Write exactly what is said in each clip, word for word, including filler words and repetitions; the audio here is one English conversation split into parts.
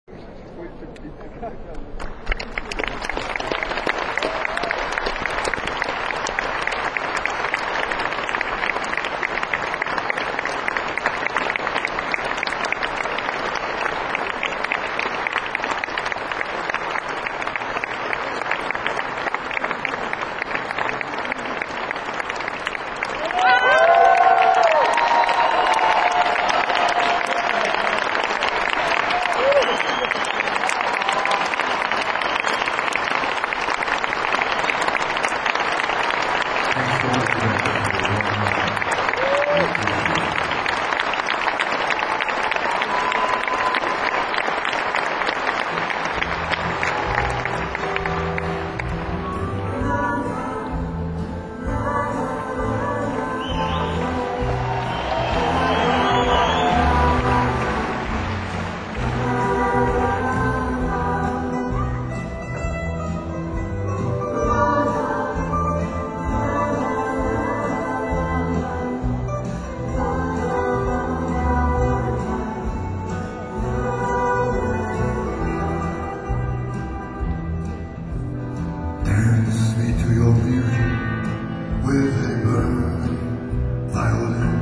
Dance me to your beauty with a burning violin.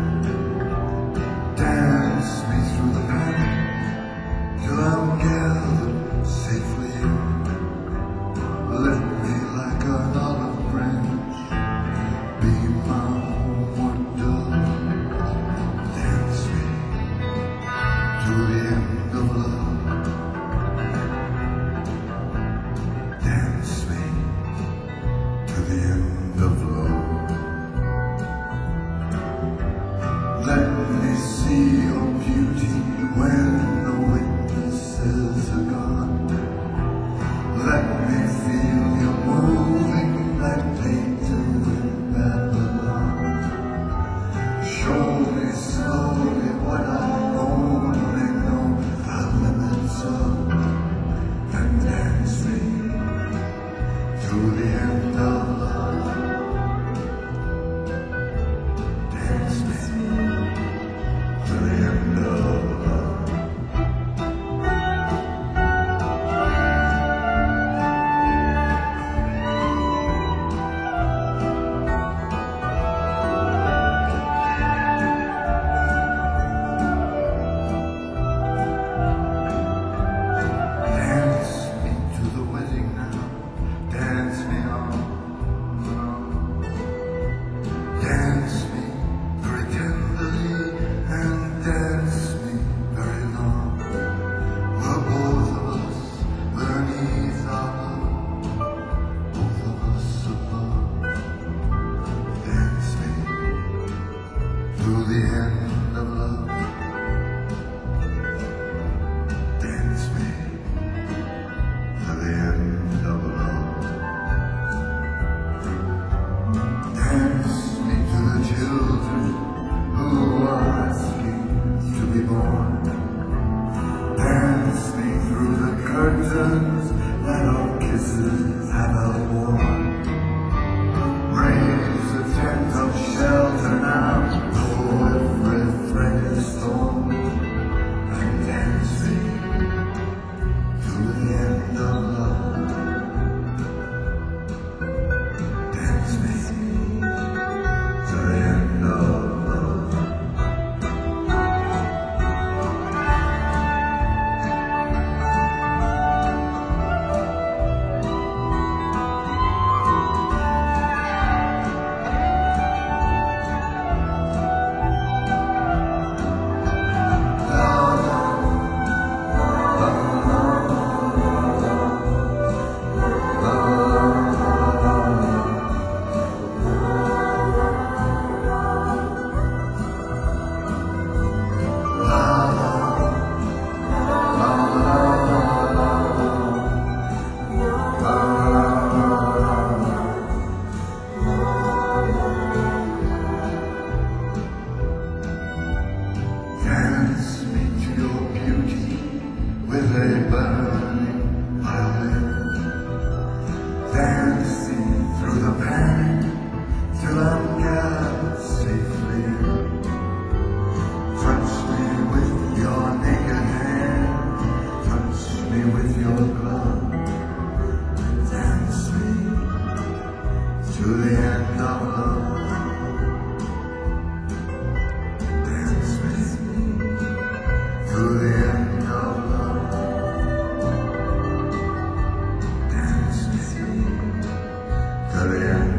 Dance me through the panic till I'm gathered safely in. Let me like an olive branch be my wonderland. Dance me to the end of love. Dance me to the end of love. Let me see your beauty when the witnesses are gone. Let me feel you moving like they do in Babylon. Show me slowly what I only know the limits of, and dance me to the end of love. Dance me to the end of love. Dance me to the wedding now. Dance me on. Dance me very tenderly and dance me very long. We're both of us beneath our love, both of us above. Dance me to the end of love. Dance me to the end of love. Dance me to the children who are asking to be born. Dance me through the curtains that our kisses have outworn. Raise a tent of shelter now, though every thread is torn. And dance me to the end of love. Dance me to the end of love. Dance me to your beauty with a burning violin. Dance me through the panic till I'm gathered safely in. Touch me with your naked hand. Touch me with your glove, dance me to the end of love. Dance me to the end of love. Dance me to the end of love.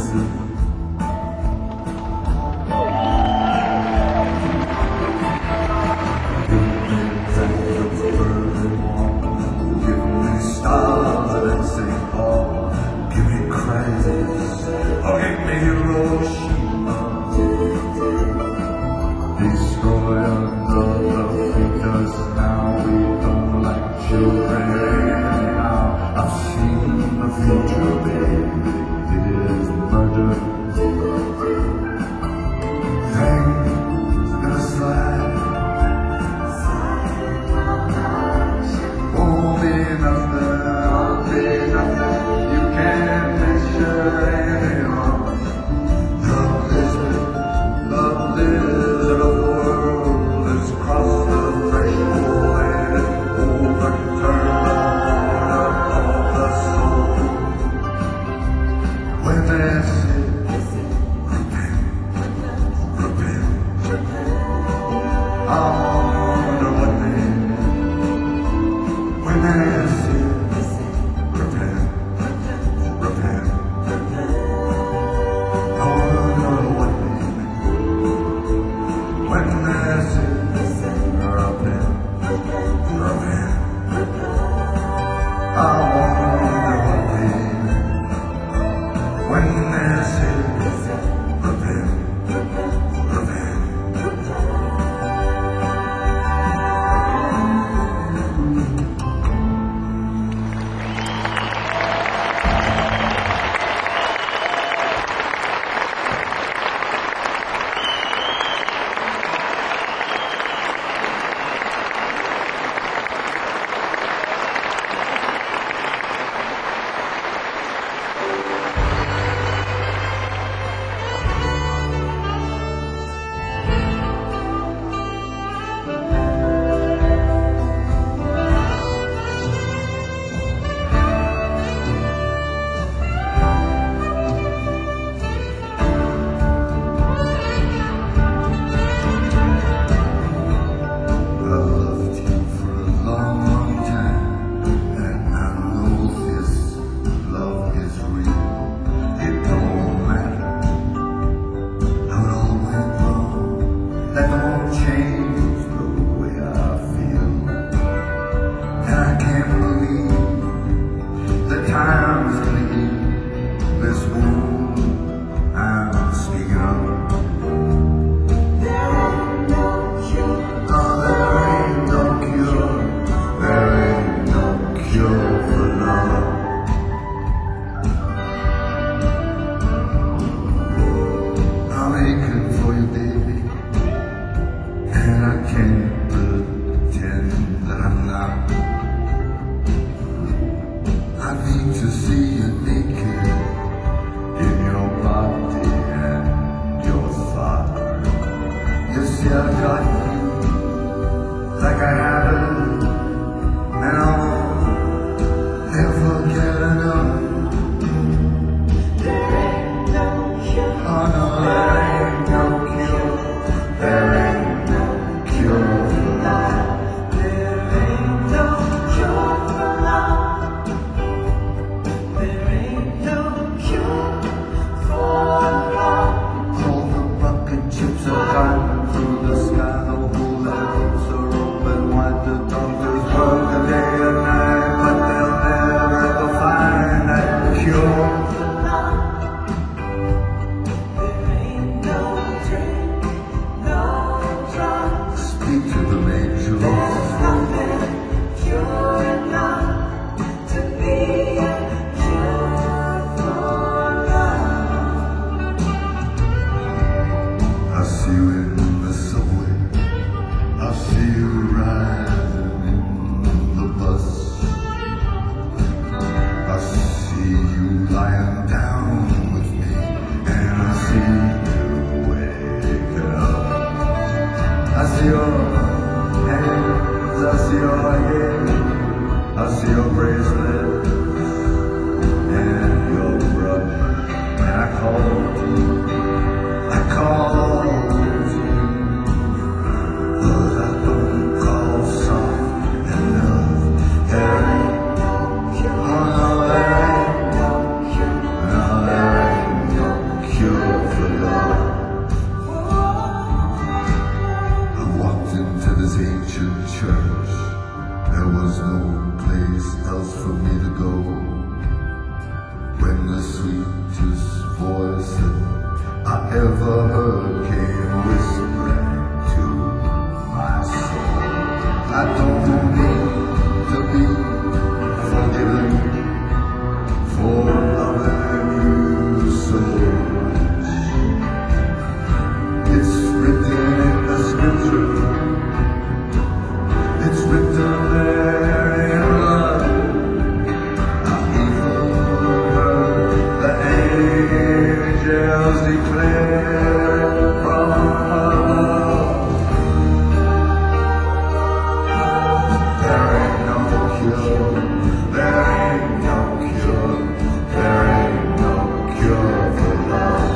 listen. Oh, give me Hiroshima. Destroy another fetus. Now we don't like children anyhow. I've seen the future, baby. It is murder. Things gonna slide. Won't be nothing. Won't be nothing. You can't measure anyone. The blizzard, the blizzard of the world has crossed the threshold and it overturned the order of the soul. When they say, repent, repent, I wonder what they mean. When they say, repent, repent, I wonder what they mean. When they say, repent, repent, I wonder what they mean. When they say, repent, repent. That don't change the way I feel. And I can't believe the times leave this wound I'm speaking of. There ain't no cure. No, there ain't no cure. There ain't no cure for love. I'm aching for you, baby. And I can't pretend that I'm not. I need to see you naked in your body and your thought. You see, I got you like I haven't, and I'll never get enough. There ain't no cure. Oh no, there ain't no cure. There ain't cure for love. There ain't no cure for love. There ain't no cure for love. All the rocket ships are gone through the sky. The bullets are open wide. The dogs work a day and night, but they'll never ever find that cure for love. There ain't no drink, no drug. Speak to the angels. There's nothing pure enough to be a cure for love. I see you in the subway. I see you riding in the bus. I see you lying down with me, and I see you waking up. I see your hands, I see your hair, I see your bracelet and your brother. And I called you, I called you, but I don't call soft enough. There ain't no cure, oh no, there ain't no cure. ever heard came whispering to my soul. I don't need to be forgiven for loving you so much. It's written in the scripture, it's written there in blood. I've even heard the angels declare from above. There ain't no cure, there ain't no cure, there ain't no cure for love.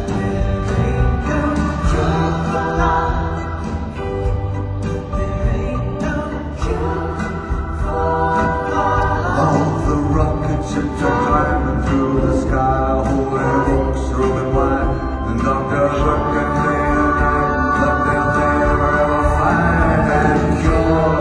All the rockets ships are climbing through the sky, holding hopes open wide, and doctors working day and night, but they'll never ever find that cure.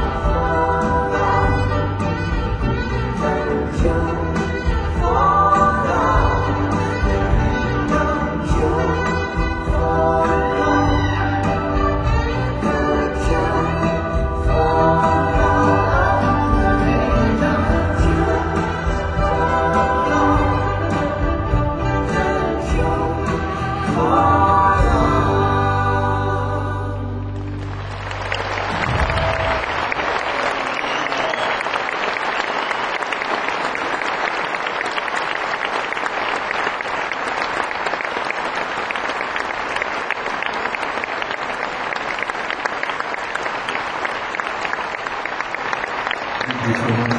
Thank you so much.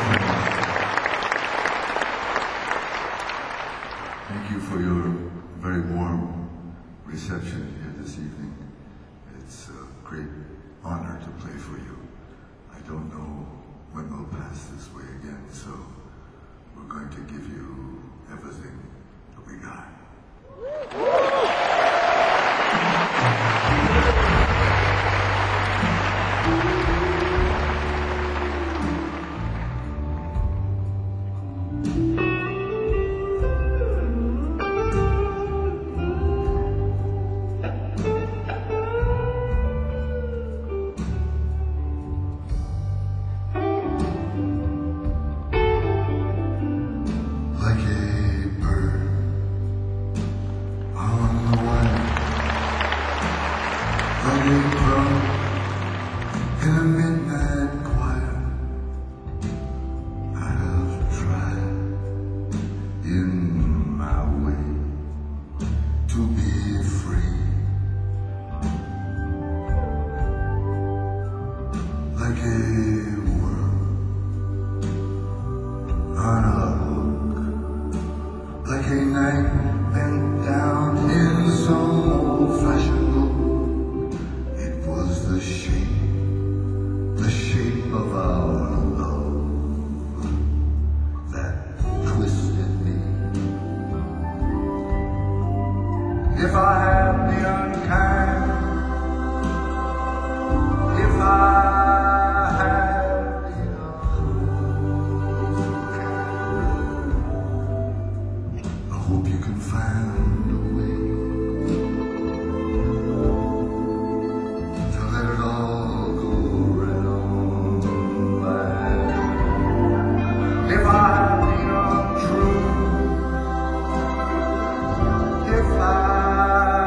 Thank you for your very warm reception here this evening. It's a great honor to play for you. I don't know when we'll pass this way again, so we're going to give you everything that we got. Like a bird on the wing, like a crow in a midnight choir. I have tried in my way to be free, like a worm on a like a knight bent down in some old-fashioned book. It was the shape, the shape of our love that twisted me. If I had the unkind, if I had the I hope you can find a way to let it all go right on by. If I had been untrue, if I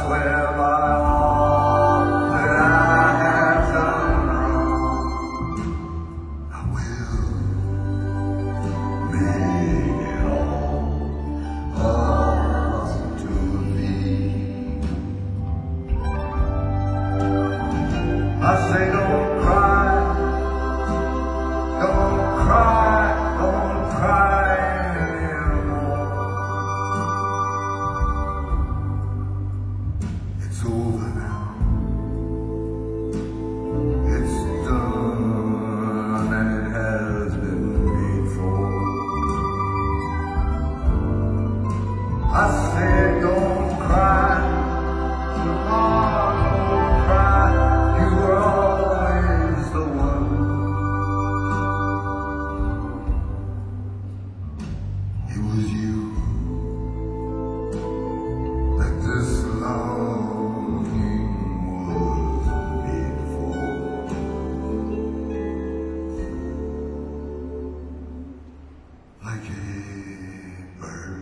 swear by all that I have done wrong, I will make it all, all to thee. I say don't cry, don't cry, don't cry anymore. It's over now. It's done and it has been paid for. I say don't cry, oh, don't cry. You were always the one. It was you that this longing was made for. Like a bird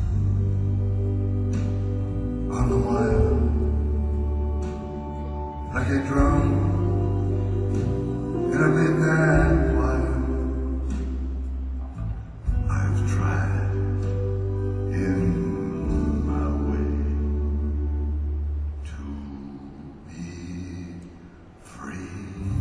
on the wire, like a drum in a midnight choir. I've tried in my way to be free.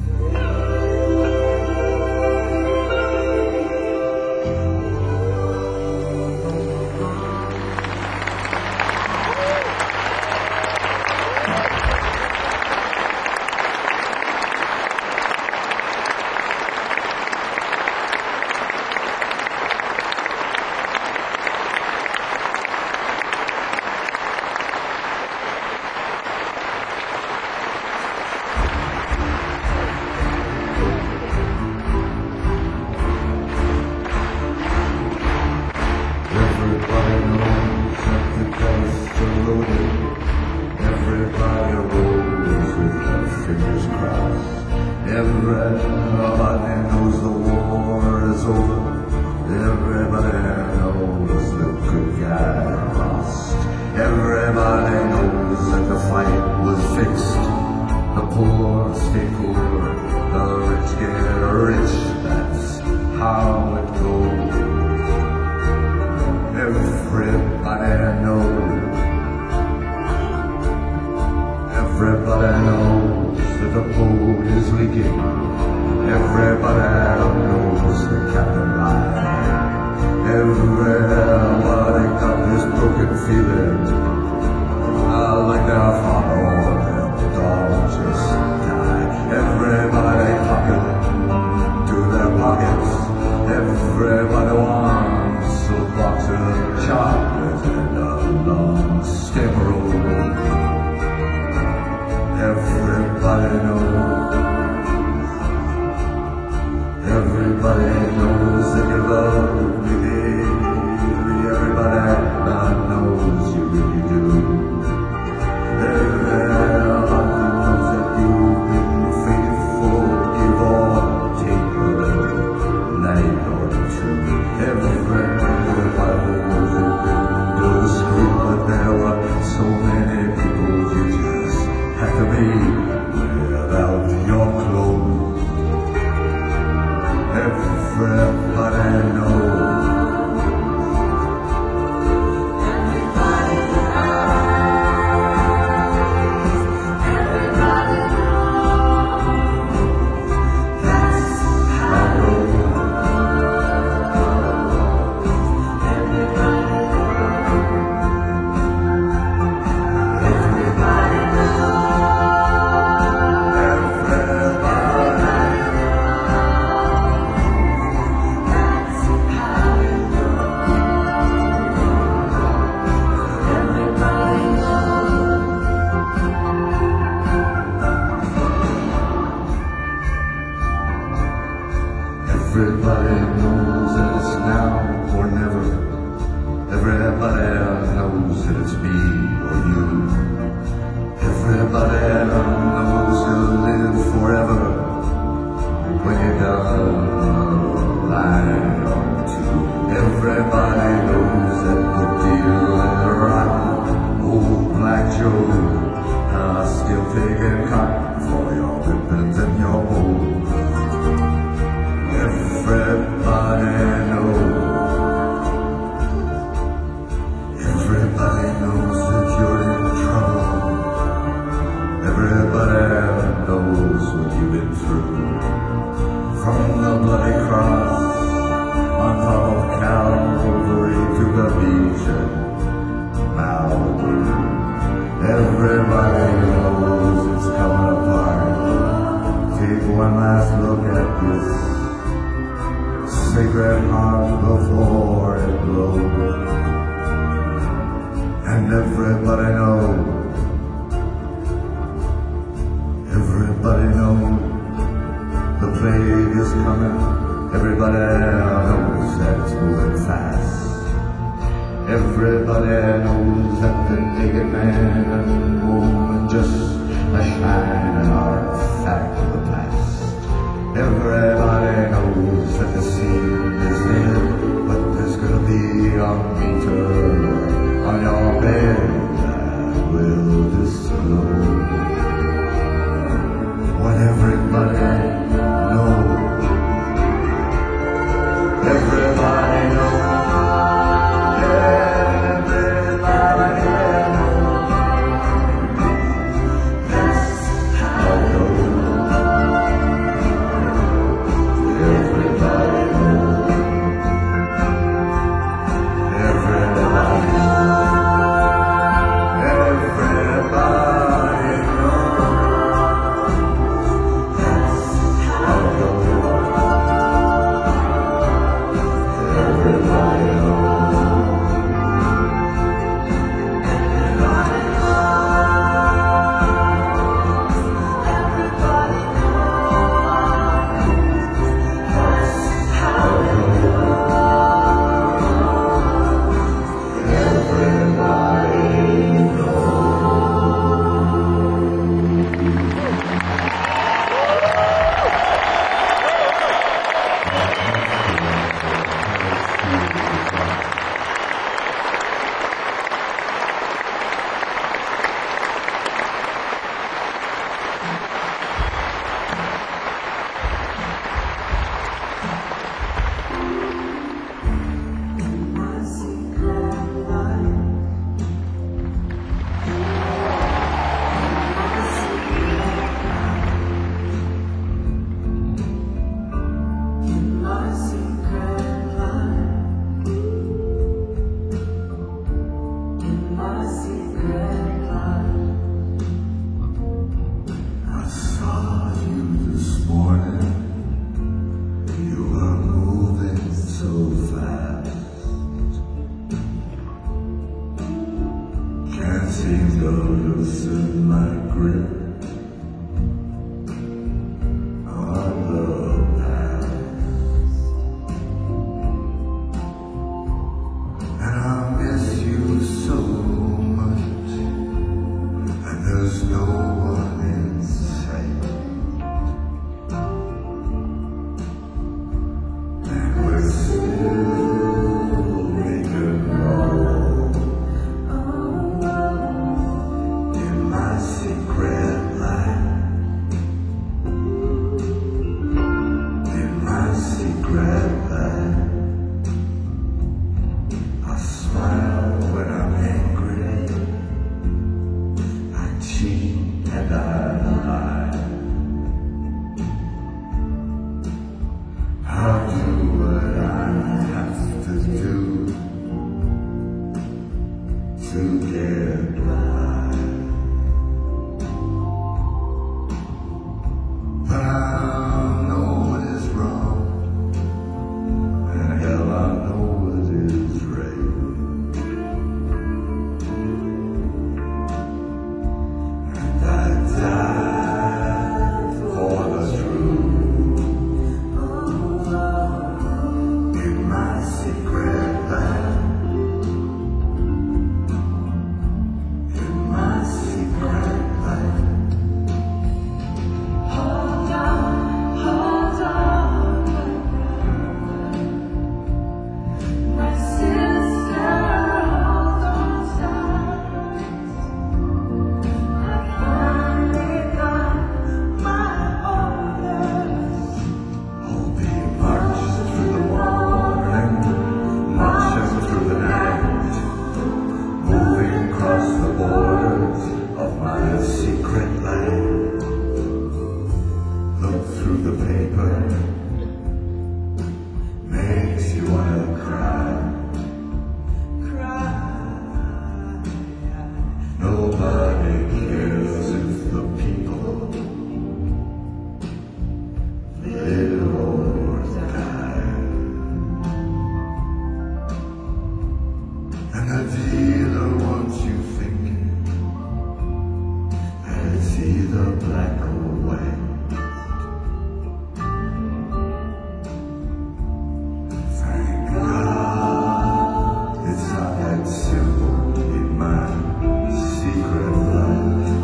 Everybody knows that the dice are loaded. Everybody rolls with their fingers crossed. Everybody knows the war is over. Everybody knows the good guy lost. Everybody knows that the fight was fixed. The poor stay poor, the rich get rich. That's how it goes. Everybody knows, everybody knows that the boat is leaking. Everybody knows the captain lied. Everybody got this broken feeling, uh, like their father or their dog just died. Everybody talking to their pockets. Everybody wants a box of chocolate and a long steamroll. Everybody knows, everybody knows that you love me, baby. Everybody knows you really do. Everybody knows that you've been faithful, give or take a little night or two. Everybody knows you've been discreet, but there were so many people you just had to be without your clothes. Everybody knows. Everybody knows that it's now or never. Everybody knows that it's me or you. Everybody knows you'll live forever when you're done a line or two. Everybody knows that the deal is rotten. Old Black Joe this sacred heart before it glows. And everybody knows, everybody knows the plague is coming. Everybody knows that it's moving fast. Everybody knows that the naked man and woman just a shining artifact of the past. Everybody knows that the scene is near, but there's gonna be a meter on your bed that will disclose what everybody knows. Everybody knows. Seem to loosen my grip on the past, and I miss you so much, and there's no one in sight, and we're still making love. Secret life, in my secret life, I smile when I'm angry, I cheat and I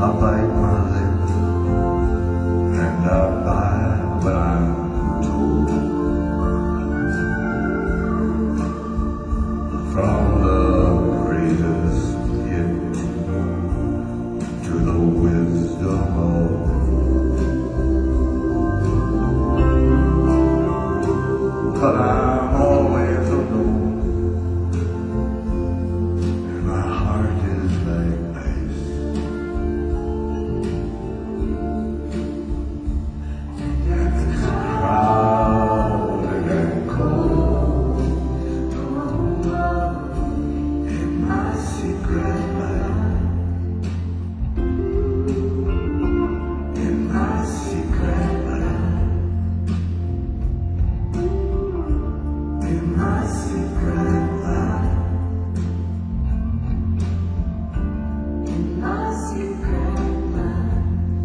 I bite my lip and I buy what I'm told. From the greatest gift to the wisdom of but I'm always alone, and my heart is like ice. And it's crowded and cold in my secret life, in my secret life. In my secret life, in my secret life,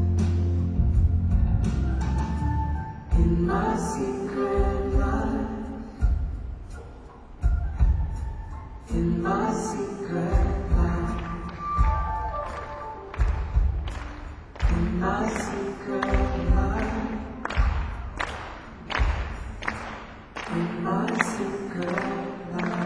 in my secret life, in my secret life, in my secret life. In my secret life.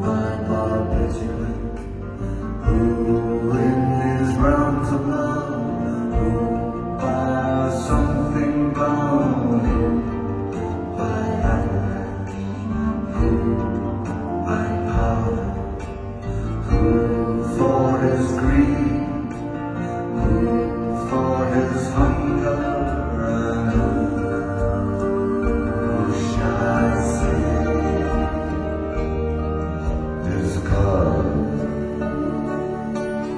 by more vigilant? Who in these realms of love, who by something bound, who by avalanche, who by power, who for his greed, who for his hunger, and who shall I say is God?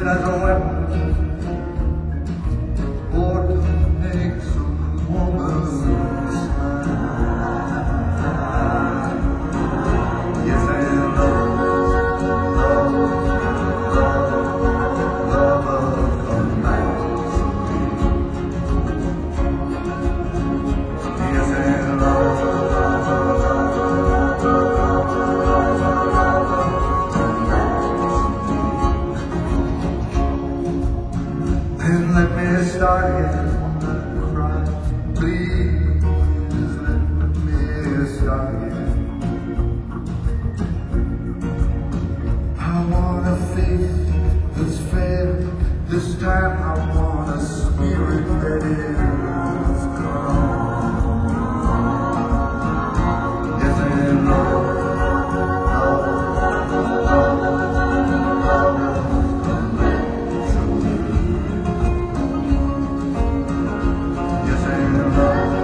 using as a weapon, or to make some woman smile. Yes, and love, love, love, love, come back to me. Yes, and love, love, love, love, come back to me. Then let me start again. Please let me start again. I want a face that's fair. This time I want a spirit that is calm. Yes, and love, love, love, love, come back to me. Yes, and love.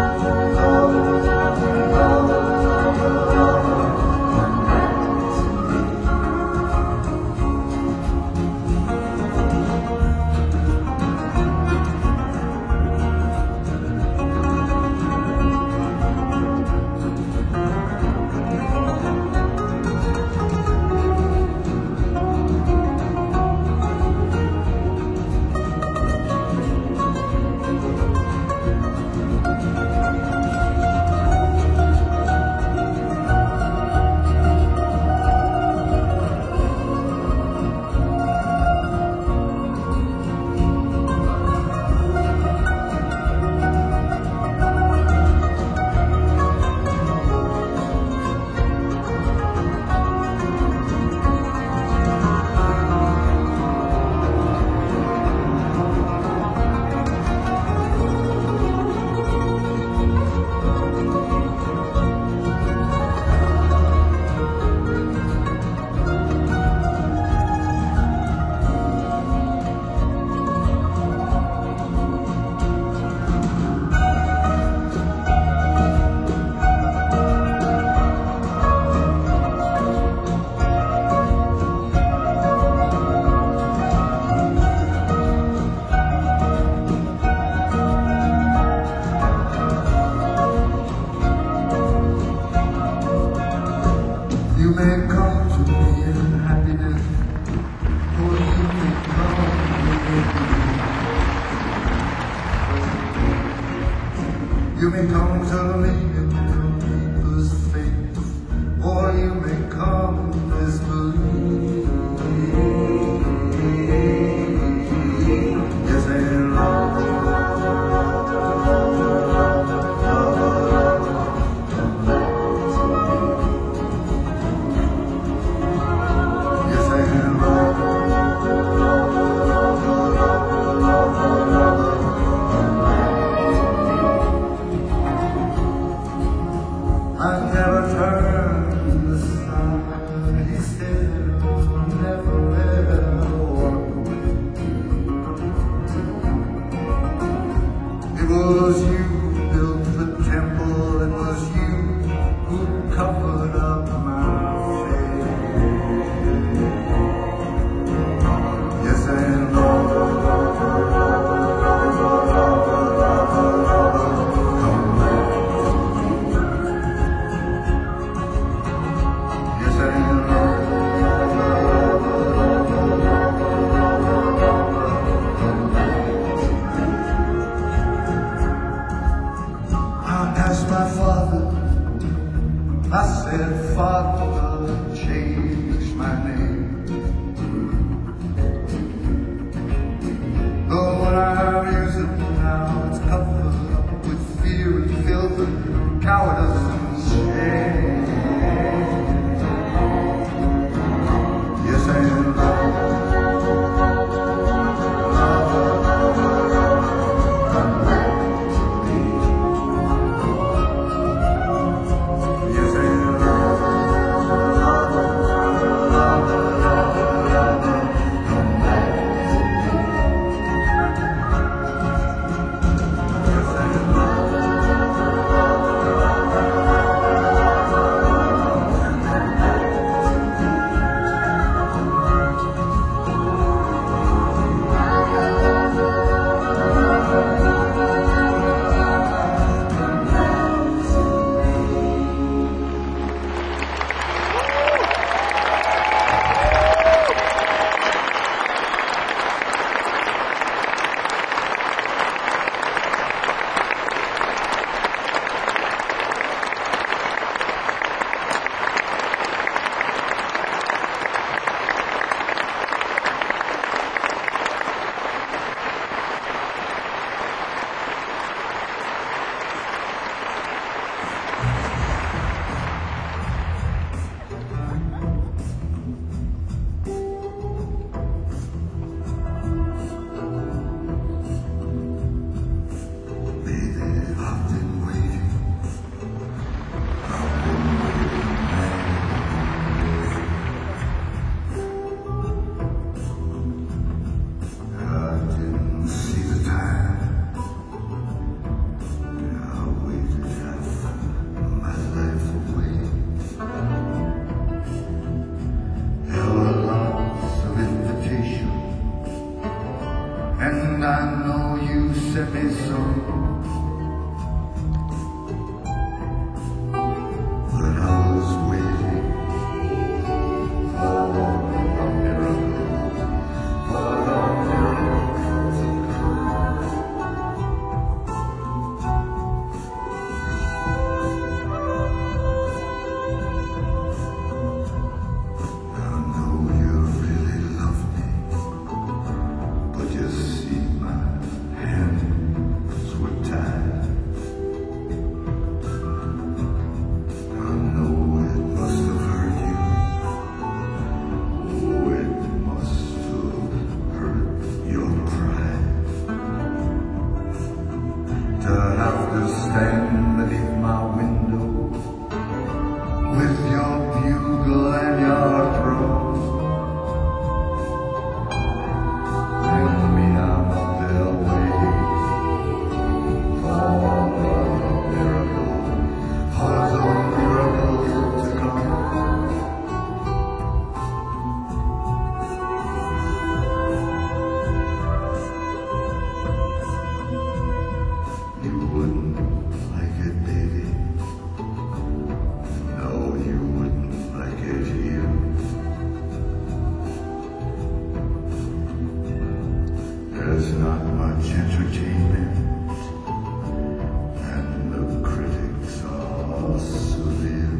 You may come to me in happiness, or you may come with me. You may come to me in your deepest faith, or you may come in disbelief. Yes, and love, love, love, love, come back to me. Yes, and love, love, love, love, love, come back to me. sent me some. But I was waiting for a miracle, for a miracle to come. I know you really love me, but you see my hands were tied. I know it must have hurt you. Oh, it must have hurt your pride to have to stand beneath my window with your bugle and your drum. And me, I'm up there waiting for a miracle, for the miracle to come. You wouldn't like it, baby. No, you wouldn't like it here. There's not much entertainment, and the critics are severe.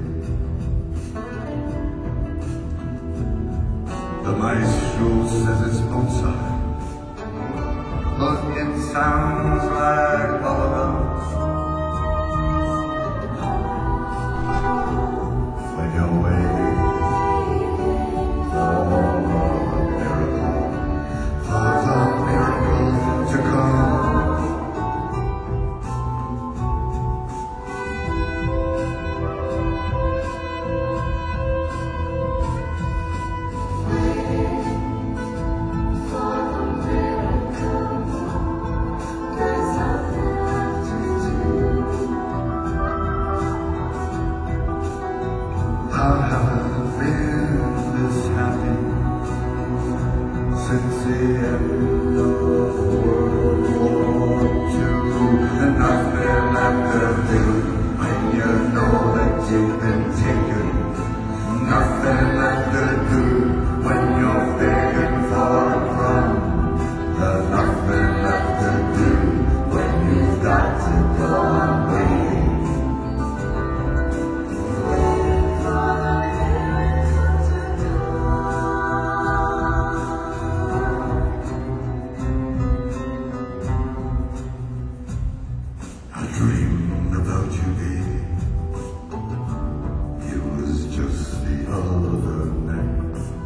The maestro says it's Mozart, but it sounds like bubblegums. When you're waiting for a miracle, for the miracle to come. I haven't been this happy since the end of World War Two. And nothing left to do when you know that you've been taken. Nothing left to do when you're begging for a crumb. There's nothing left to do when you've got to go on waiting. I dreamed about you, baby. It was just the other night.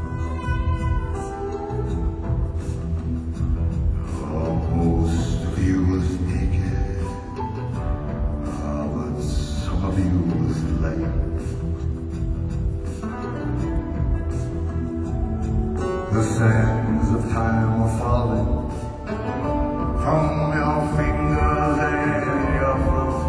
Oh, most of you was naked, ah, but some of you was light. The sands of time were falling from your fingers and your thumb,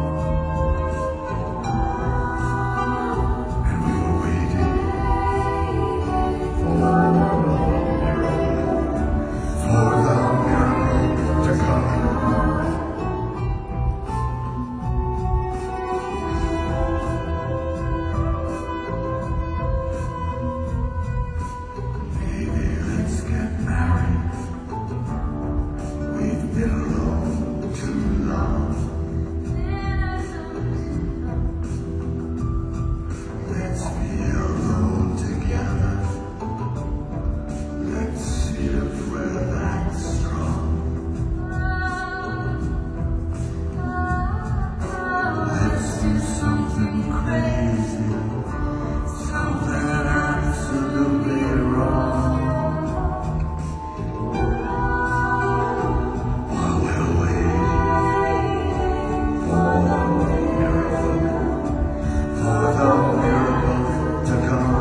and we were waiting for a miracle, for the miracle to come. Maybe let's get married. We've been alone too long. Let's be alone together. Let's see if we're that strong. Let's do something crazy, something absolutely wrong. While we're waiting for a miracle, for the miracle to come.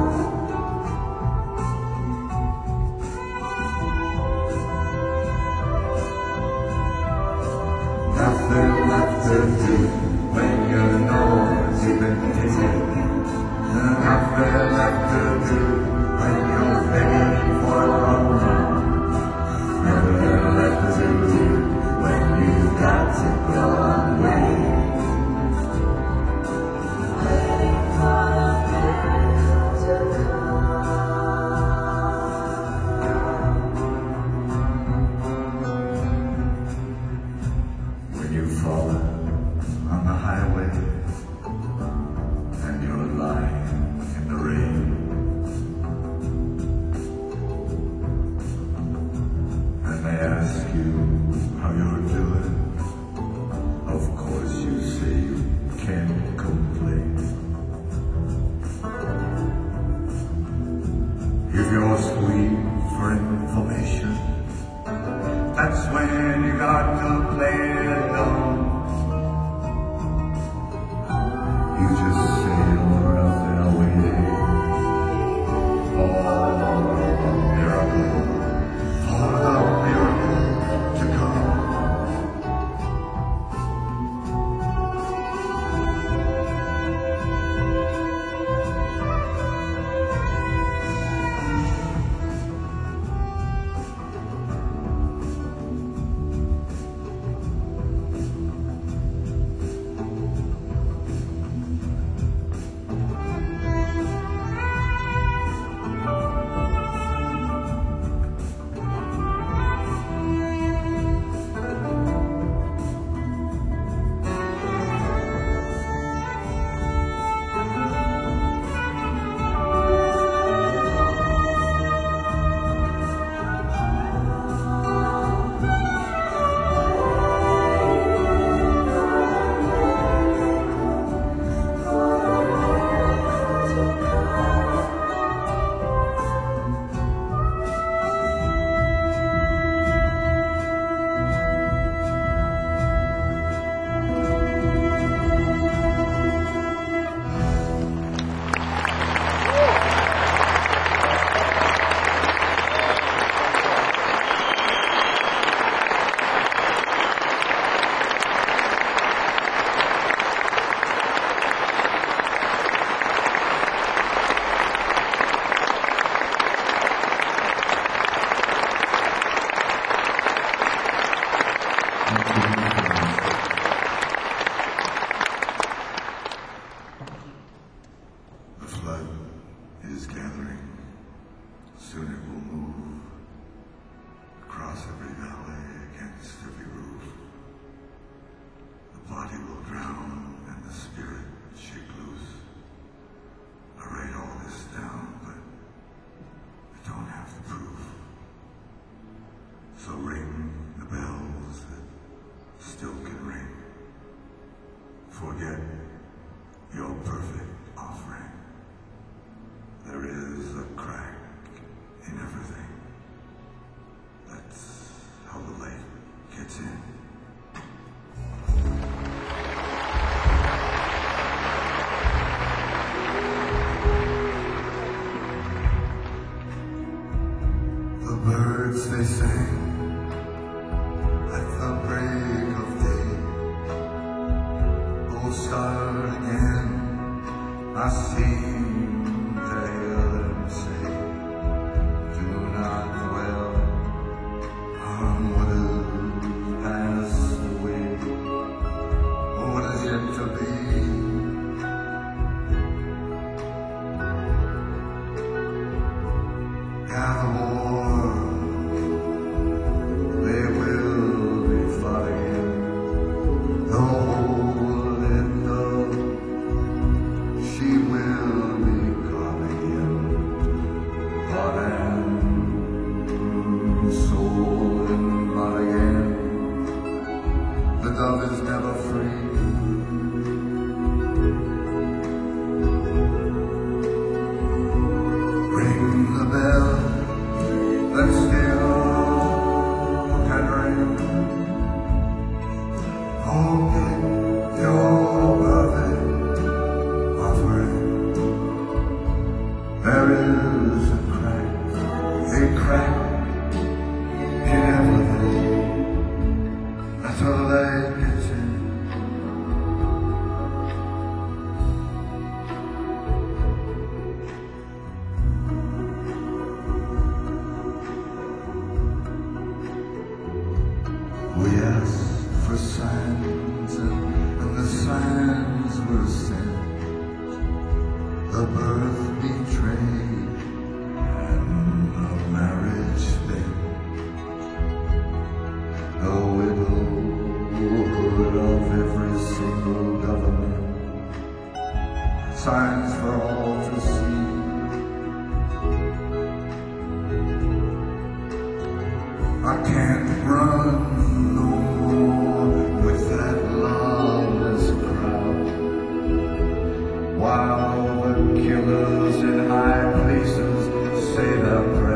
Nothing left to do when you know you've been taken. Nothing left to do when you're begging for a love. Nothing left to do when or squeeze for information. That's when you got to play it dumb. You just sail out there waiting for a miracle, for the miracle to come. The flood is gathering. Soon it will move across every valley, against every roof. The body will drown and the spirit shake loose. I write all this down, but I don't have the proof. So ring the bells that still can ring. Forget your perfect offering. There is a crack in everything. That's how the light gets in. The birds, they sing at the break of day. Oh, start again, I seem to hear them say, do not dwell on what has passed away, or what is yet to be. Gather more, they will be fought again. The whole end of, she will be caught again. Heart and soul and body again. The dove is never free. Ring the bell that still can ring. Forget your perfect offering. There is a crack, a crack in everything. That's how the light gets in. We asked for signs, and, and the signs were sent. The birth betrayed, and the marriage spent. The widowhood of every single government. Signs for all to see. I can't run no more with that lawless crowd, while the killers in high places say their prayers.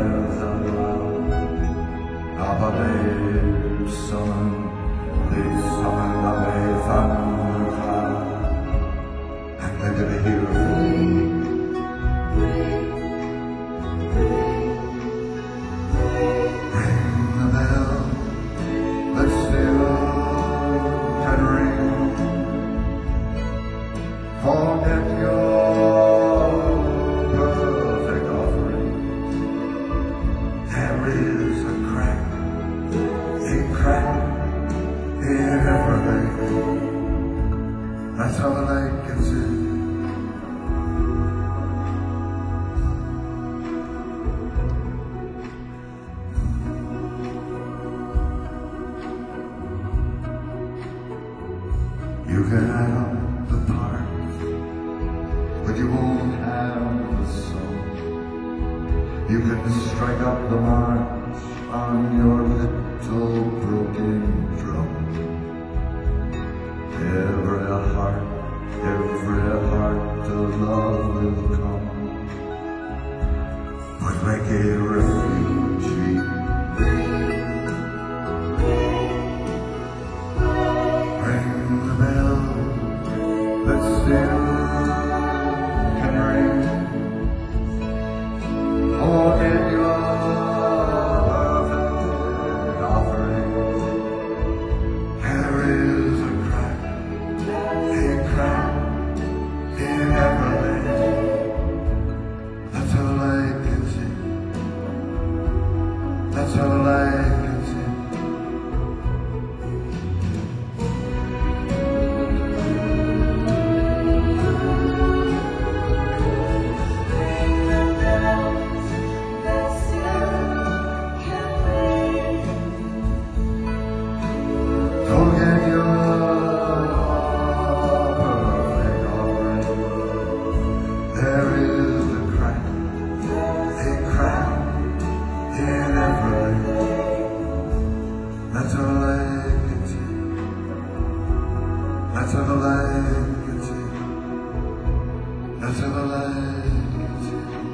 they summon, they summon a thundercloud, and they're gonna hear from me. Ring the bell, but still can ring. Forget your perfect offering. There is a crack, a crack in everything. That's all that I can see. You can have the park, but you won't have the soul. You can strike up the march on your little broken drum. Every heart, every heart to love will come, but like a refugee. Still can ring. Forget your perfect offering. There is a crack, a crack in everything. That's all I can see. That's all I can see. Forget your perfect offering. There is a crack, a crack in everything. That's all I can see. That's all I can see. That's all I can see.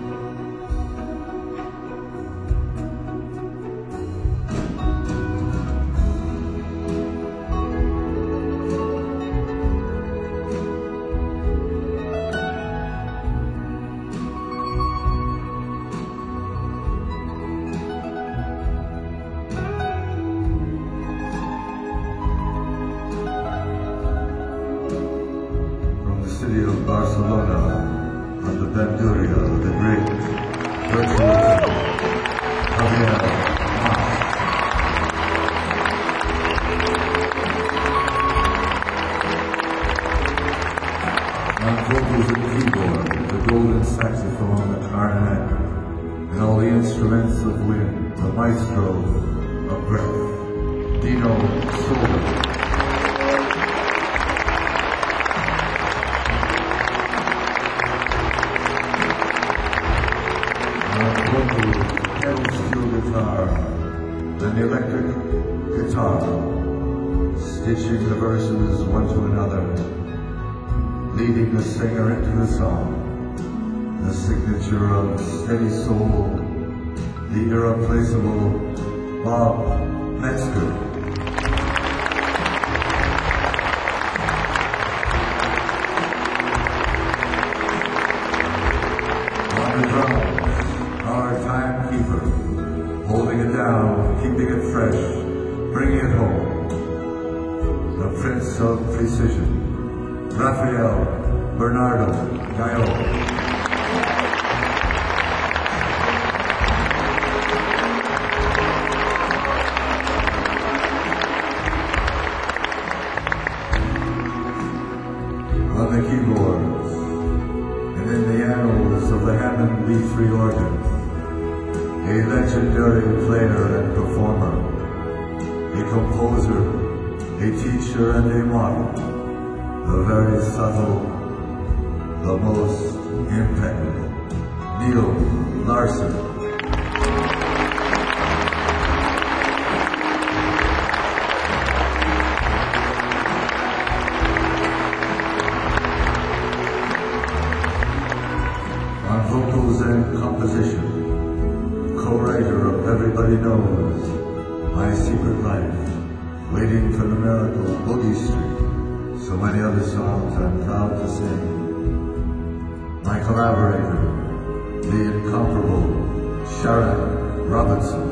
City of Barcelona, on the Bandurria, the great virtual Javier Mas. On vocals and keyboard, the golden saxophone, the clarinet, and all the instruments of wind, the maestro of breath, Dino Sola. Pedal steel guitar, then the electric guitar, stitching the verses one to another, leading the singer into the song, the signature of steady soul, the irreplaceable Bob Metzger. On the drums, our timekeeper, holding it down, keeping it fresh, bringing it home. The Prince of Precision, Rafael Bernardo Gallo. On the keyboards, and in the annals of the Hammond B three organ, a legendary player and performer, a composer, a teacher and a model, the very subtle, the most impeccable, Neil Larson. On vocals and composition, co-writer of Everybody Knows, My Secret Life, Waiting for the Miracle, Boogie Street, so many other songs I'm proud to sing. My collaborator, the incomparable Sharon Robinson.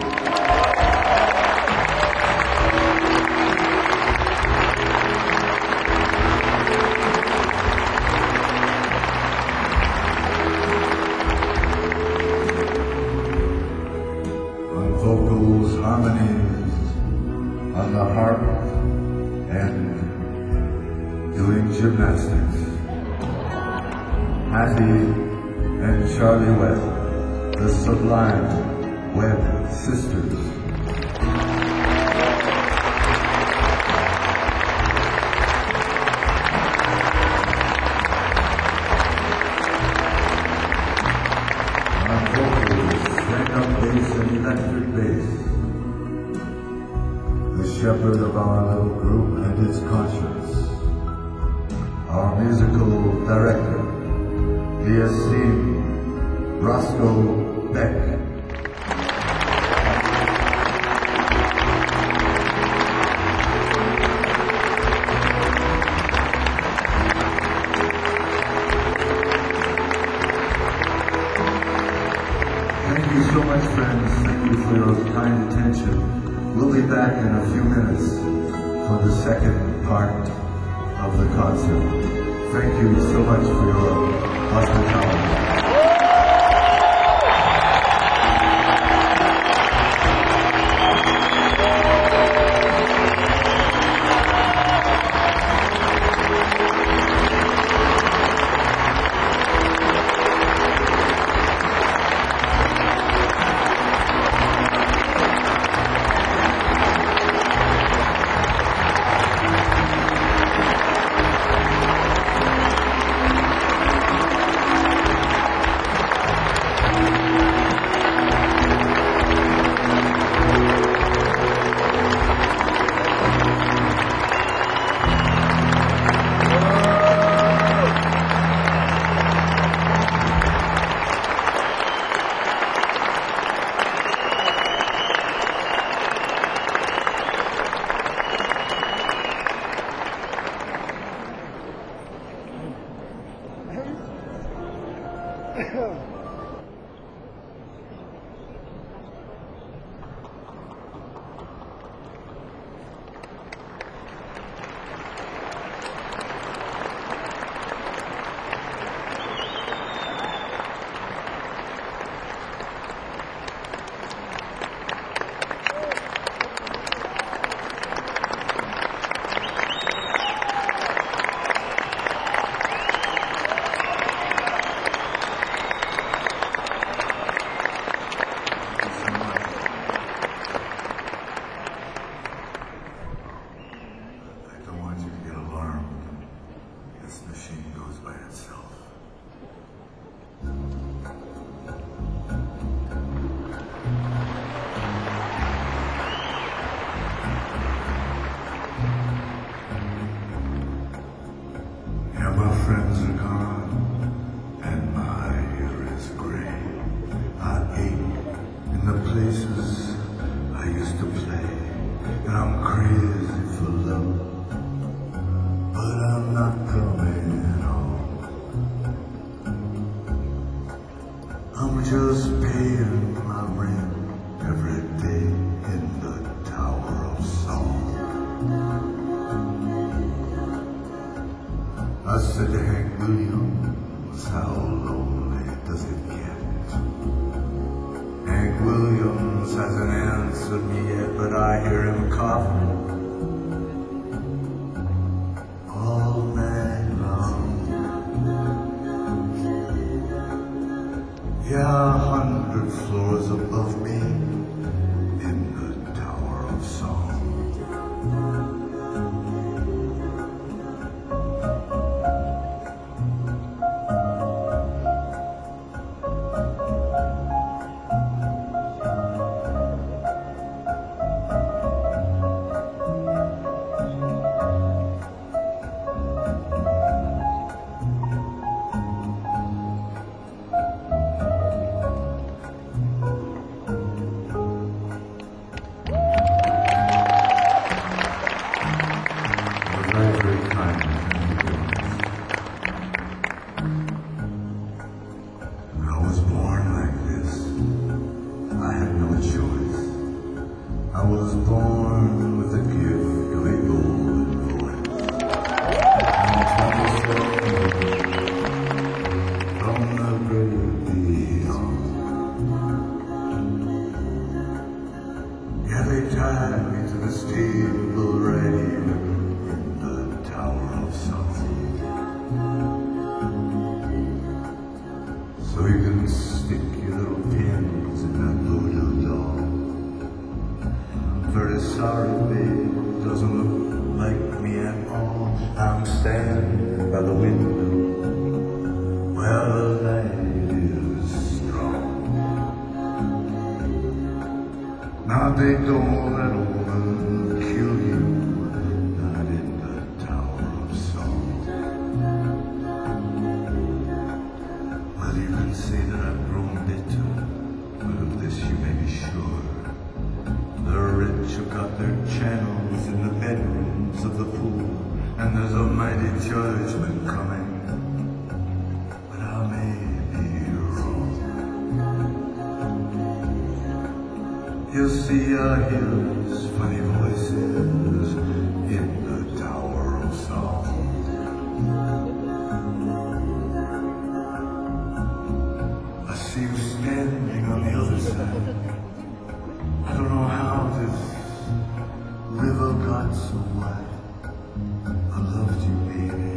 On vocals, harmonies, on the harp, and doing gymnastics. Hattie and Charlie Webb, the sublime Webb sisters. On vocals, stand-up bass and electric bass. The shepherd of our little group and its conscience. Our musical director, the esteemed Roscoe Beck. Thank you so much, friends. Thank you for your kind attention. We'll be back in a few minutes for the second part of the concert. Thank you so much for your hospitality. Friends are gone, and my hair is gray. I ache in the places I used to play, and I'm crazy for love, but I'm not coming home. I'm just paying my rent every day in the Tower of Song. I said to Hank Williams, how lonely does it get? Hank Williams hasn't answered me yet, but I hear him coughing all night long. Yeah, a hundred floors above me in the Tower of Song. I was born with the gift of a golden voice. I'm twenty-seven from the great beyond. Yeah, they tied me to the stable right here in the Tower of Song. So you can stick your little pins in that voodoo doll. I'm very sorry, babe, it doesn't look like me at all. I'm standing by the window where the light is strong. Now they don't let a woman kill you, not in the Tower of Song. Well, you can say that I've grown bitter, but of this you may be sure. The rich have got their channels in the bedrooms of the poor, and there's a mighty judgment coming, but I may be wrong. You see, I hear these funny voices in the Tower of Song. I see you standing on the other side. I don't know how this river got so wide. I loved you, baby,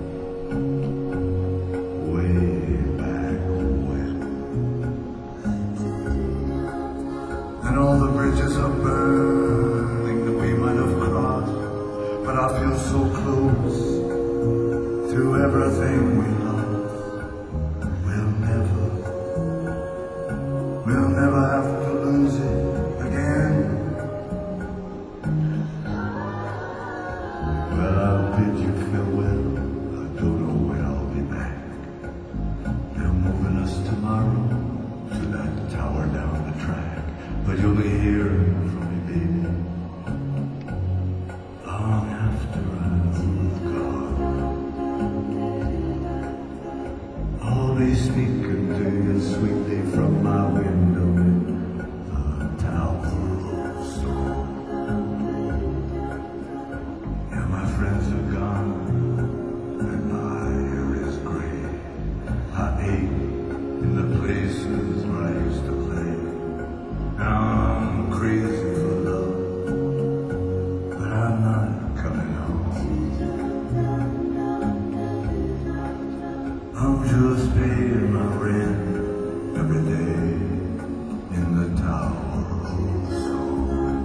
way back when. And all the bridges are burning that we might have crossed, but I feel so close to everything we lost. We'll never, we'll never have to lose it again. Well, I'll bid you farewell. I don't know when I'll be back. They're moving us tomorrow to that tower down the track, but you'll be hearing from me, baby, long after I'm gone. I'll be speaking to you sweetly from my window in the Tower of Song. Yeah, my friends are gone, and my hair is gray. I ate in the places where I used to play. Now I'm crazy for love, but I'm not coming home. I'm just paying my rent every day in the Tower of Song.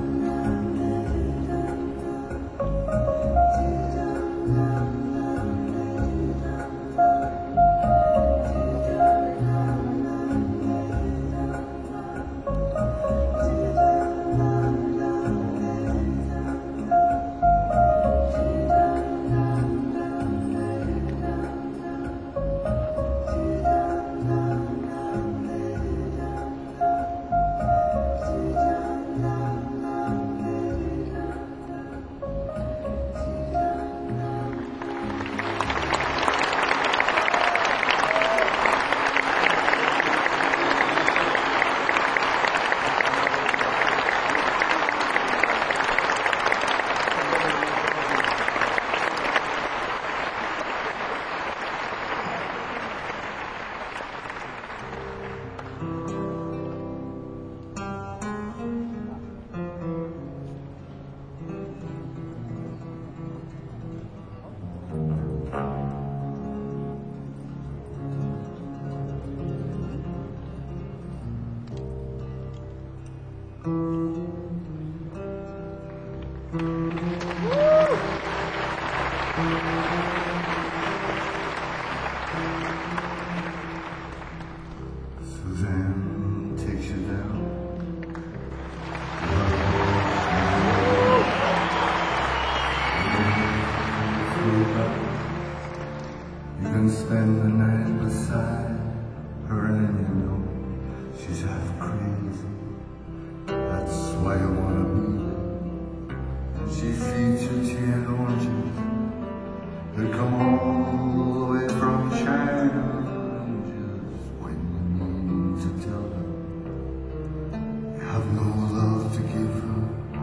Suzanne takes you down. You can spend the night beside her and you know she's half crazy. That's why you wanna be. She feeds you tea and oranges. They come all the way from China. Just when you need to tell her you have no love to give her,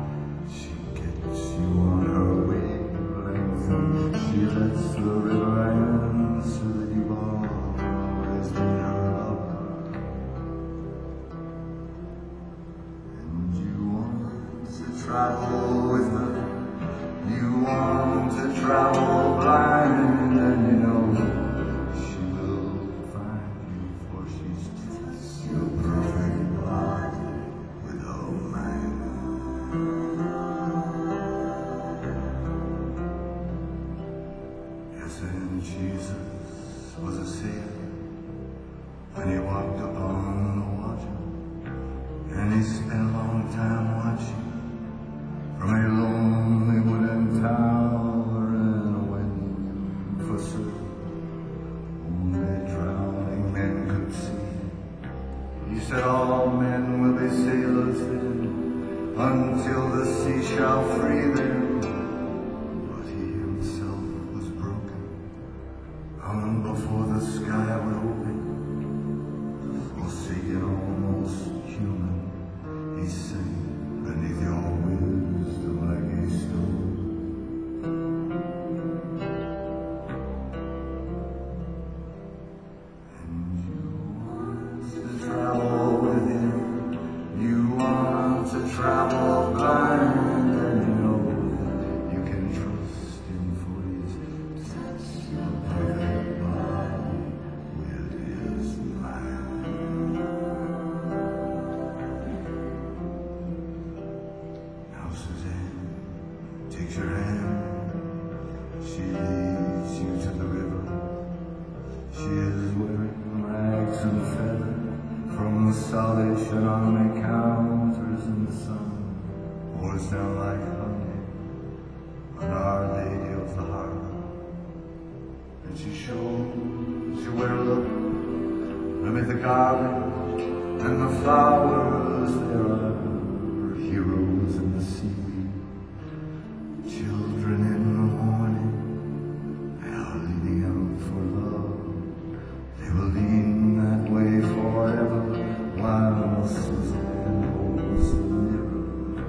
travel with her. You want to travel blind, and you know she will find you, for she's just your perfect body with her mind. Yes, and Jesus was a sailor when he walked upon the water, and he spent a long time watching from a lonely wooden tower, and when for certain only drowning men could see, he said all men will be sailors then, until the sea shall free them. But he himself was broken, hung before the sky would open, forsaken, almost human, he sank beneath your wisdom like a stone. And you want to travel with him, you want to travel blind, and you know that you can trust him, for he's touched your perfect body with his mind. Now Suzanne takes your hand, she leads you to the river. She is wearing rags and feathers from the Salvation Army counters, and the sun pours down like honey on Our Lady of the Harbor. And she shows you where to look amid the garbage and the flowers. There are heroes in the seaweed, children in the morning, they are leading out for love. They will lean that way forever, while Suzanne holds the mirror.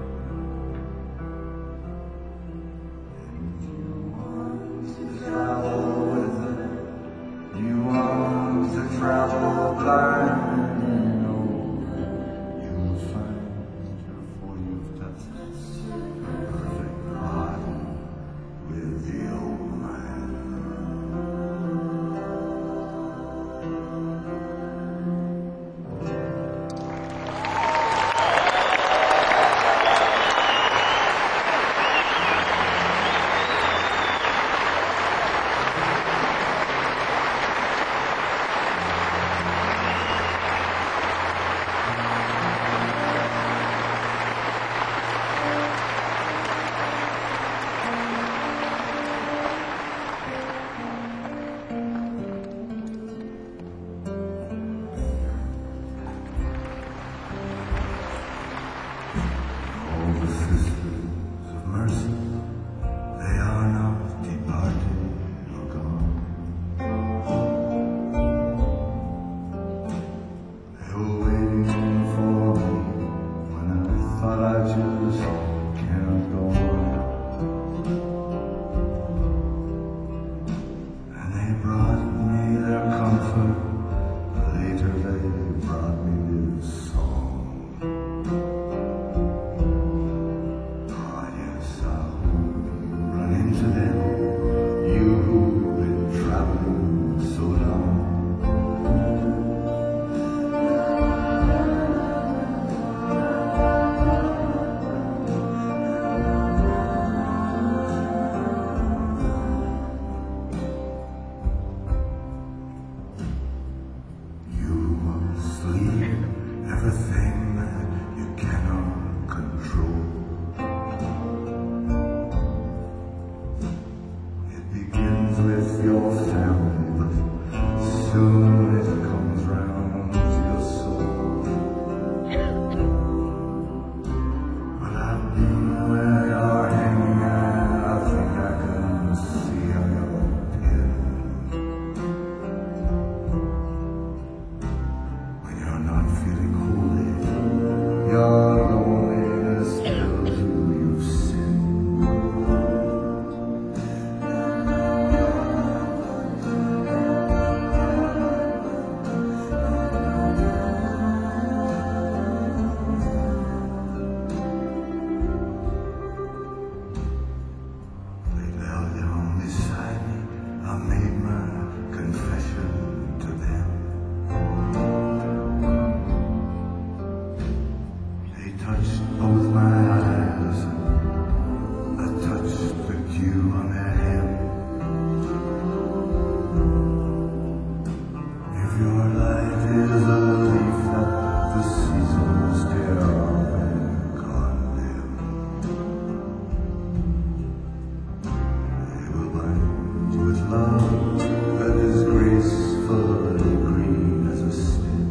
And you want to travel with her, you want to travel blind, and you know that you will find her, for you've touched her perfect body with the old mind. All the sisters of mercy, they are not departed or gone. They were waiting for me when I thought I just can't go on. And they brought me their comfort, later they brought me this song. Ah, yes, I hope you run into them, you who've been traveling so long. touched both my eyes. I touched the dew on their hand. If your life is a leaf that the seasons tear off and condemn, it will bind with love that is gracefully green as a stem.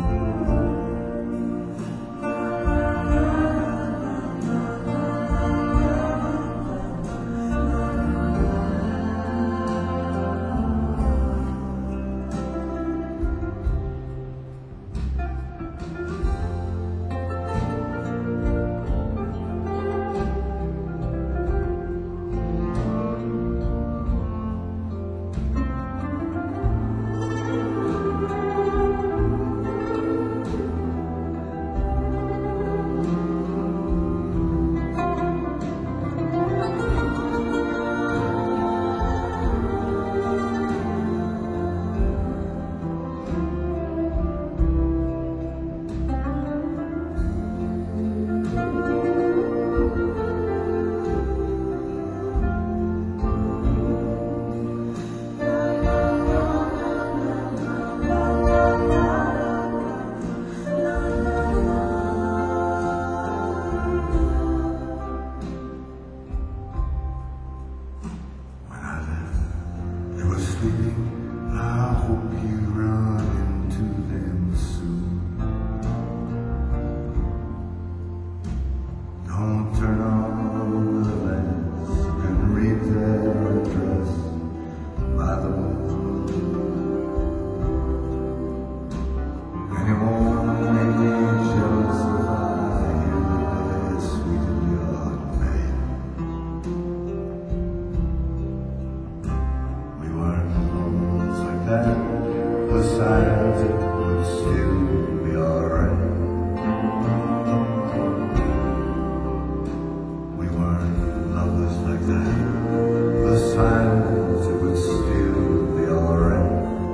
I hope you run into them soon. Don't turn on the lights. You can read their address by the moon. Anyone may be jealous if I hear their sweet young name. We weren't that besides it would still be alright. We weren't lovers like that. Besides it would still be alright.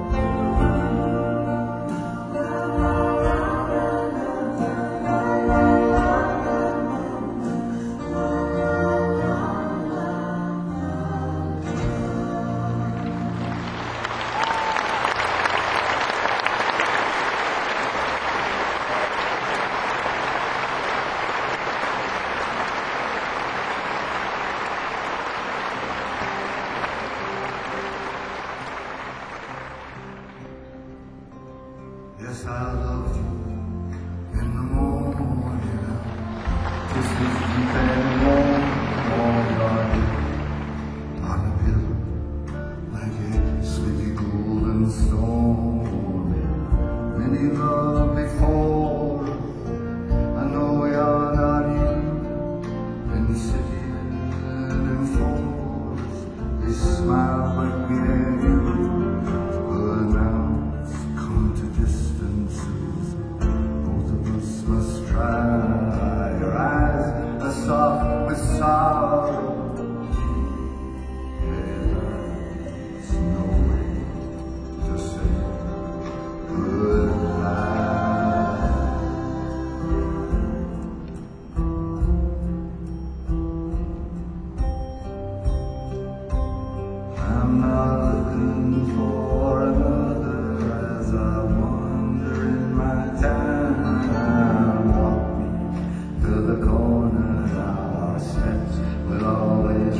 Yes, I loved you in the morning. This is deep and warm, warm garden on the pillow, like a sleepy golden storm. Many love before, I know you're not in, in the city and in forest. They smile like me and you, but now distances, both of us must try. Your eyes are soft with sorrow, there's no way to say goodbye. I'm not looking for another as I wander in my time. Walk me to the corner, now our steps will always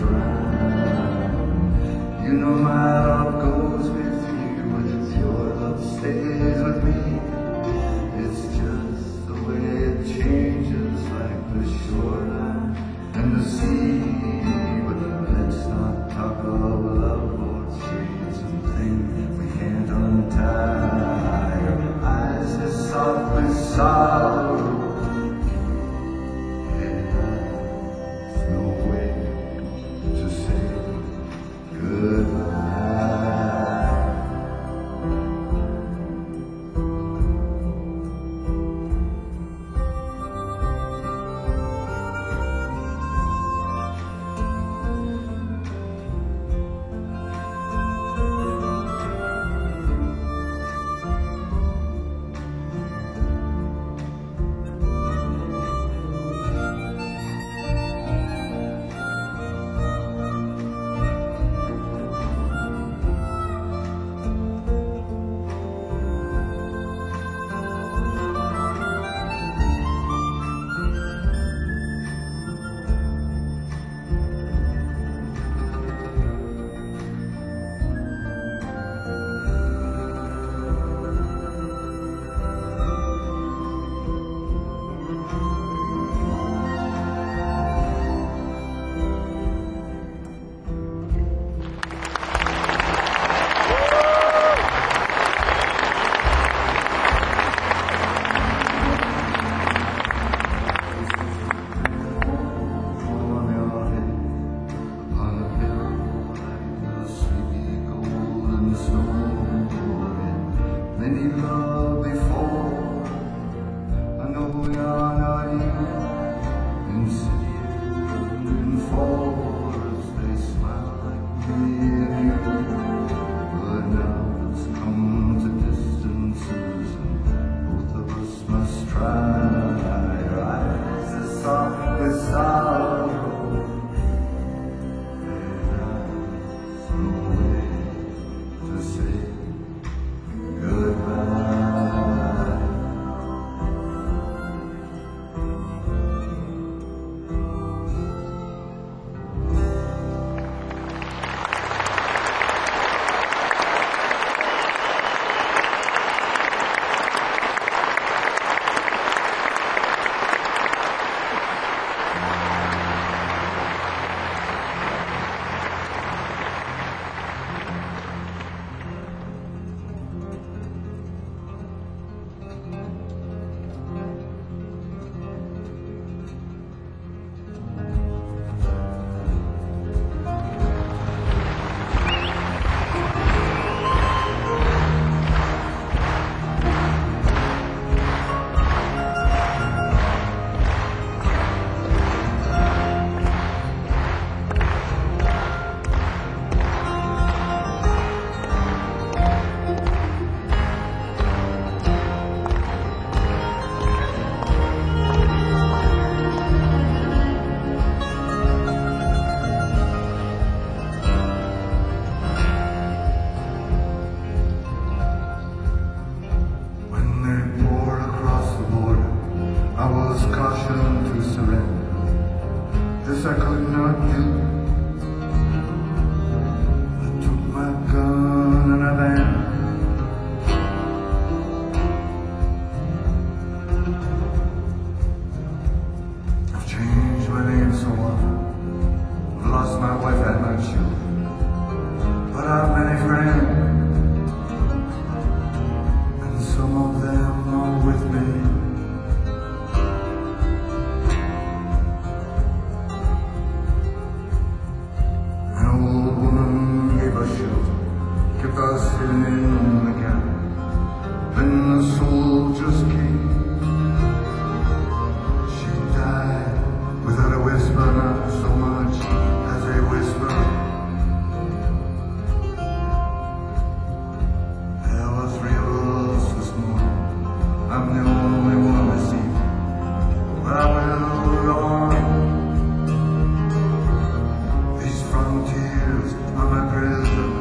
rhyme. You know my love goes with you, if your love stays with me. It's just the way it changes, like the shoreline and the sea. But let's not talk of love or trees and things we can't untie. Your eyes are soft with sorrow, and there's no way to say goodbye. this sorrow. And I'm so way to say goodbye. This I could not do. I took my gun and I ran. I've changed my name so often. I've lost my wife and my children, but I've many friends, and some of them are with me. Kept us hidden in the camp. Then the soldiers came. She died without a whisper, not so much as a whisper. There were three of us this morning. I'm the only one to see, but I will go on. These frontiers are my prison.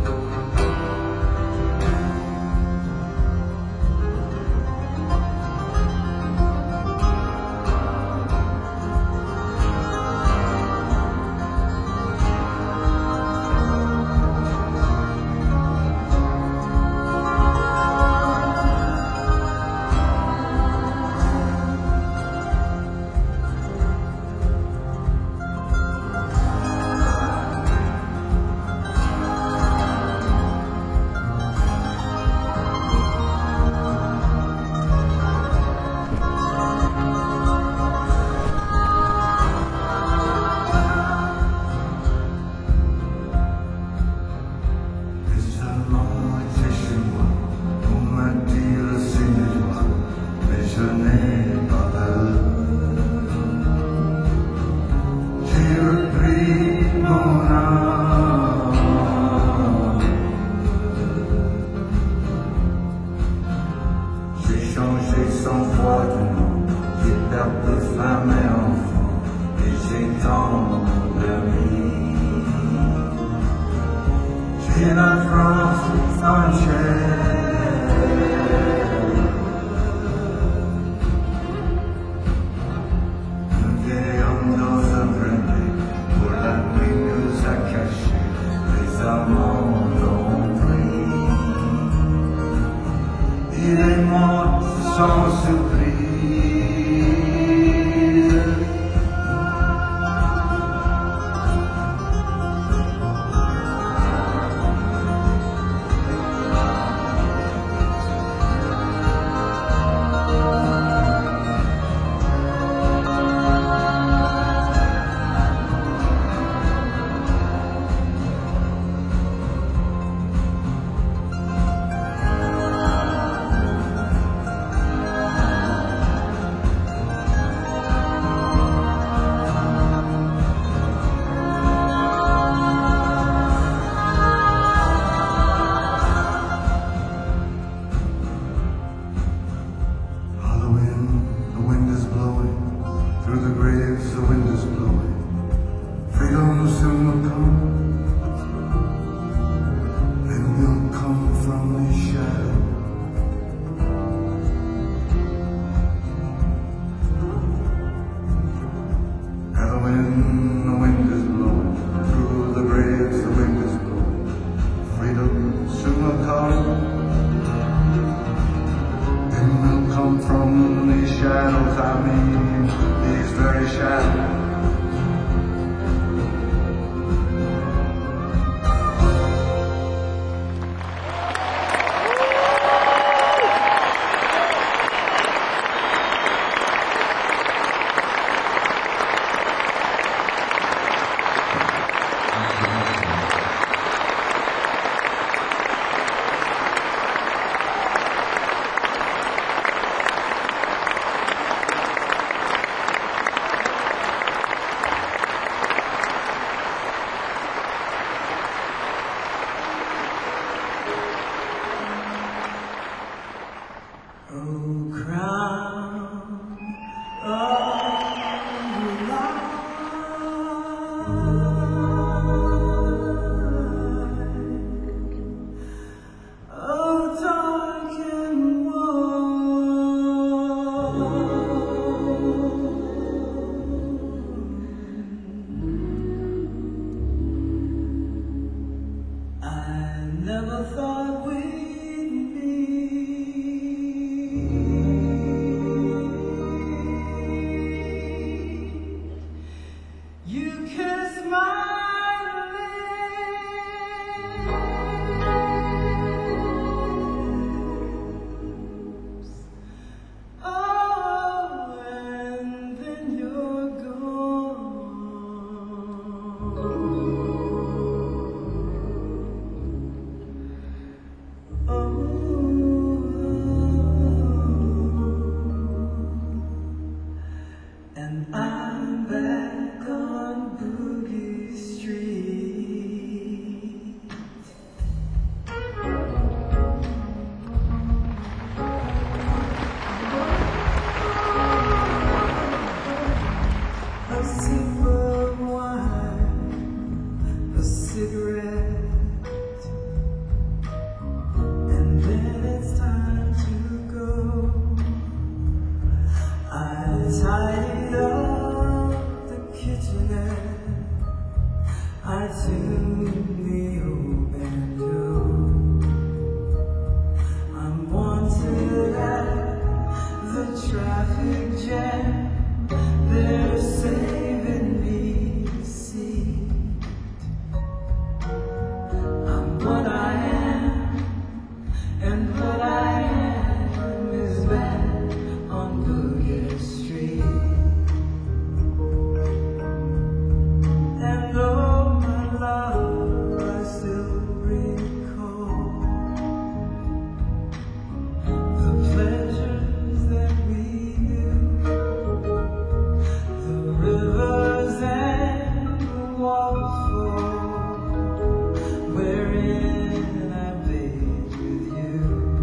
J'ai changé cent fois de nom, j'ai perdu femme et enfant, et j'ai tant d'amis. J'ai la France entière. Un vieil homme dans un grenier, pour la nuit nous a cachés, les amants l'ont pris. Il est mort sans surprise. when the wind is blowing through the graves, the wind is blowing. Freedom soon will come. It will come from these shadows, I mean, these very shadows. Never thought we'd You kiss my lips, oh, and then you're gone. Oh, and I'm back on Boogie Street. A sip of wine, a cigarette, and then it's time to go. I tidied up the kitchenette, I tuned the old banjo. I'm wanted at the traffic jam, they're saving me a seat. I'm what I am, and what I am is back on Boogie Street. And oh my love, I still recall the pleasures that we knew, the rivers and the waterfalls wherein I bathed with you.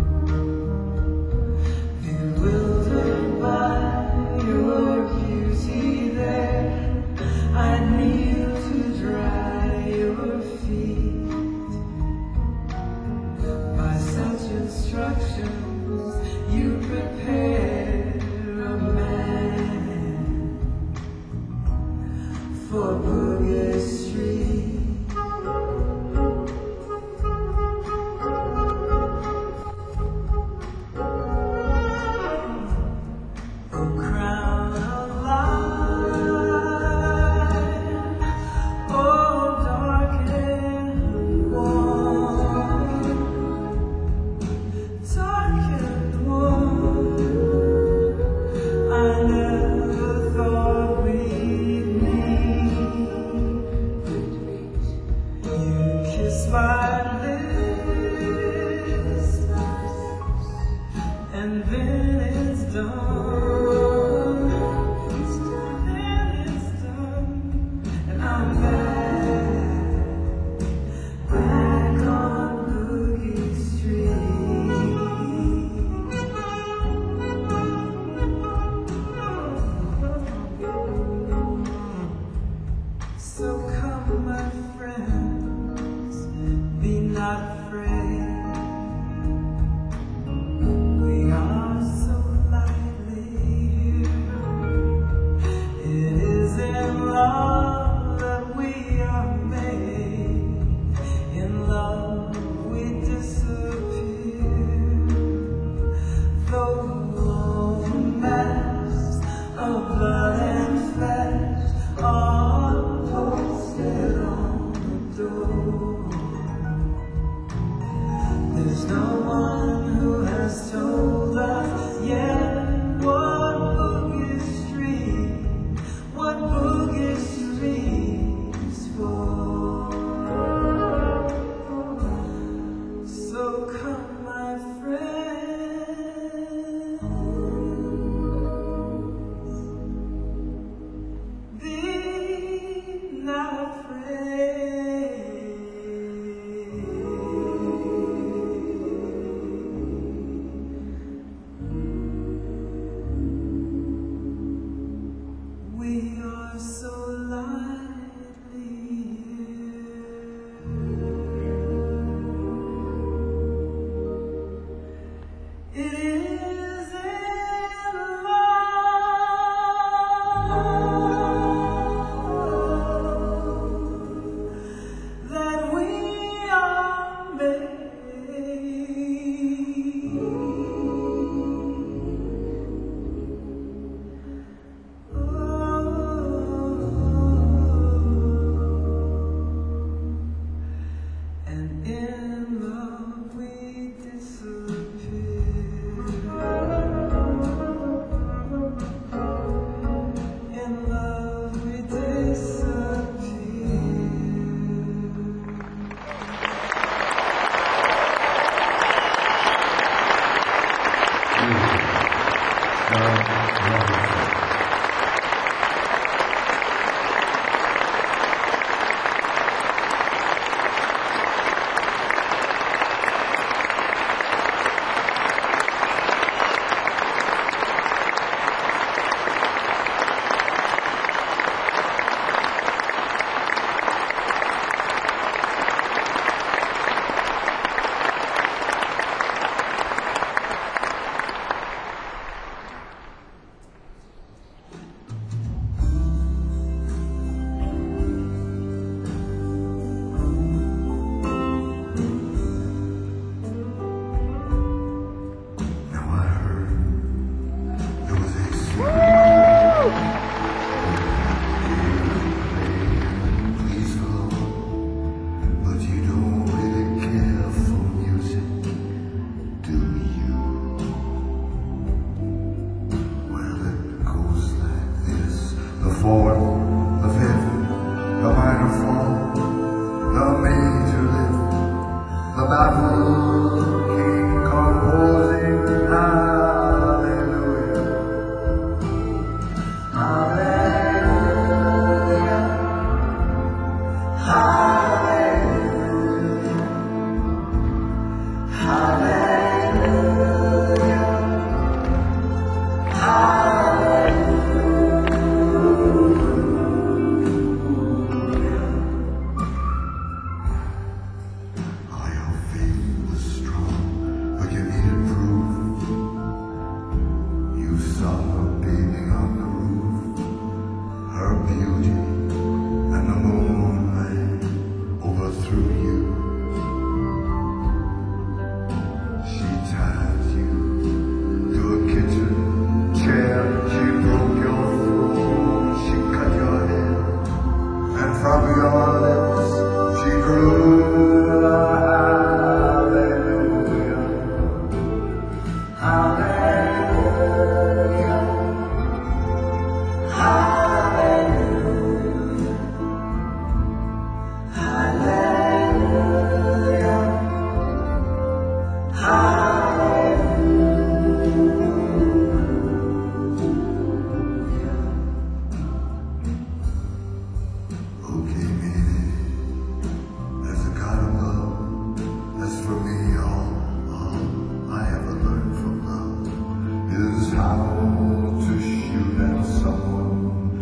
Bewildered by your beauty there, I kneel to dry your feet. By such instructions, you prepare a man for Boogie Street. Oh, crown of light, oh, dark and warm, dark and warm. I never thought we'd meet so lightly here. It is in love that we are made. And in love we disappear. In love we disappear. The fourth, the fifth, the minor fall, the major lift, the baffled king composing hallelujah, hallelujah, hallelujah, hallelujah, saw her bathing on the roof, her beauty and the moonlight overthrew you. She tied you to a kitchen chair, she broke your throat, she cut your hair, and from your lips she drew a hallelujah, hallelujah. Okay, maybe there's a God above. As for me, all, all I ever learned from love is how to shoot at someone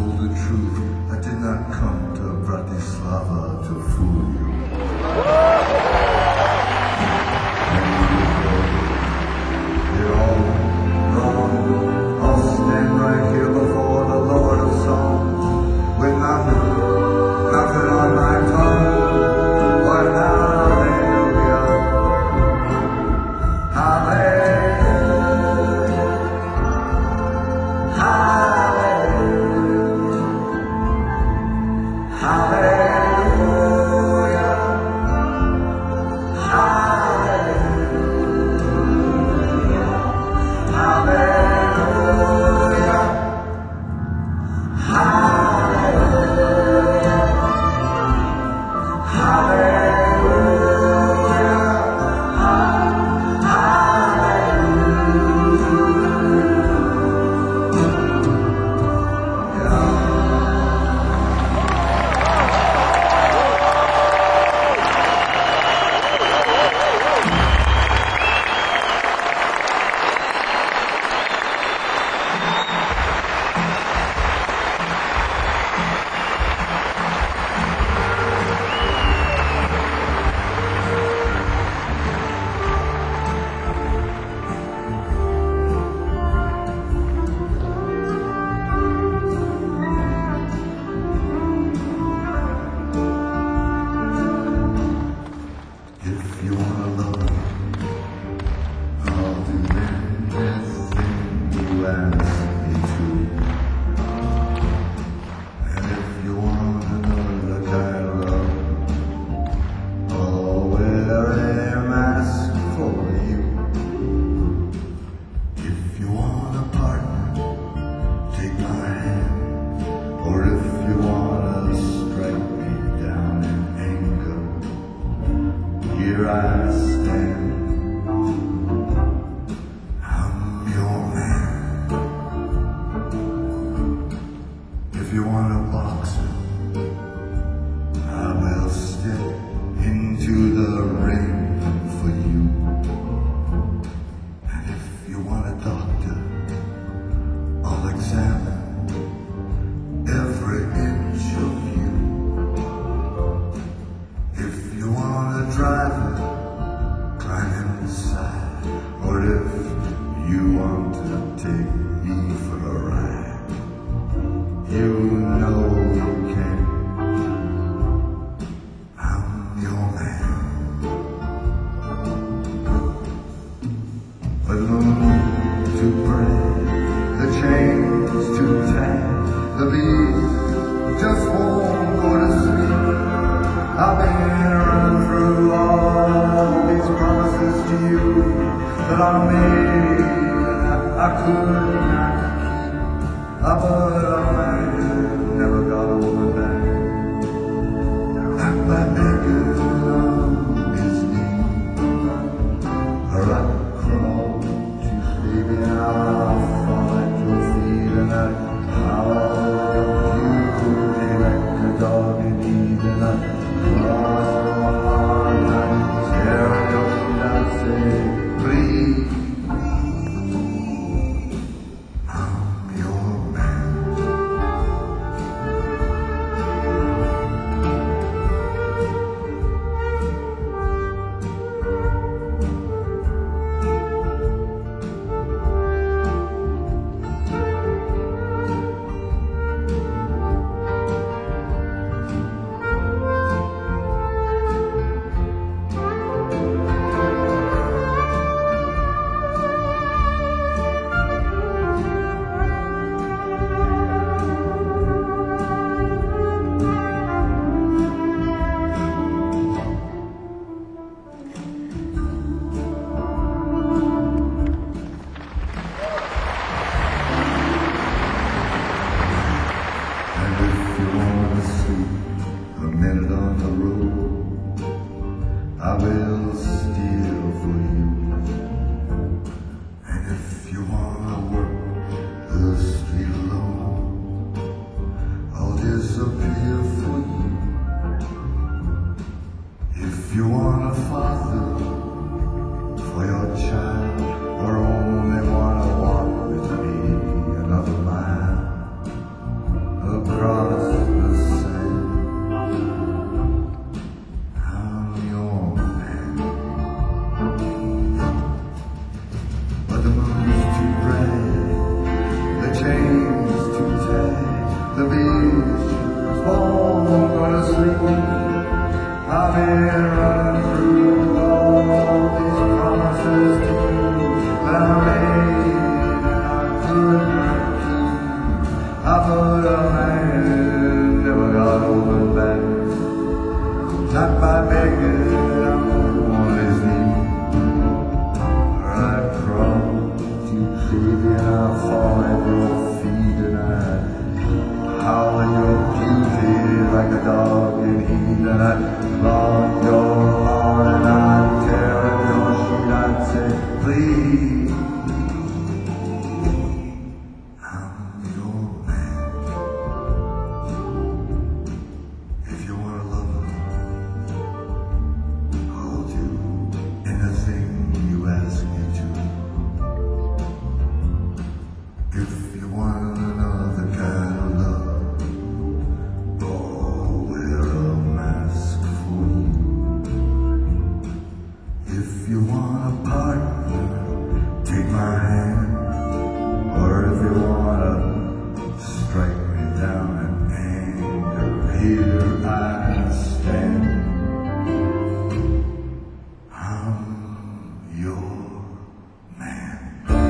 told the truth. I did not come to Bratislava to fool you. You're all wrong. I'll stand right here before the Lord of Songs with nothing, nothing on my tongue. But hallelujah, hallelujah, hallelujah, hallelujah, hallelujah, hallelujah, if you wanna love me, I'll do anything you ask me to. And if you want another kind of love, I'll wear a mask for you. If you want a partner, take my hand. Or if you wanna strike me down in anger, here I stand. I'm your man. If you want a boxer, I will step into the ring for you. And if you want a doctor, I'll examine every inch of you. If you want a driver, climb inside. Or if you want to take me for a ride, you know you can. I'm your man. The moon to break, the chains to tie, the bees just won't go to sleep. I've been running through all these promises to you that I made and I, I could not keep. Ah, but I never got a woman back. Not by begging on his knee. Or I crawled to baby, now I fall at your feet and I howl your beauty like a dog in need and I crawl and tear your feet and say, please, I'm I've been running through all these promises to you that I made and I couldn't keep. I put up my hand, never got over that. Not by begging, I'm on his knees. I crawled you, baby, and I fall at your feet, and I howl in your beauty like a dog in heat, and I love your heart, and I tear at your sheet. I'd say, please, I'm your man. If you want to love me, I'll do anything you ask me to. If you want another kind of love, oh, wear a mask for you. If you want a partner, take my hand. Or if you want to strike me down in anger, here I stand. I'm your man.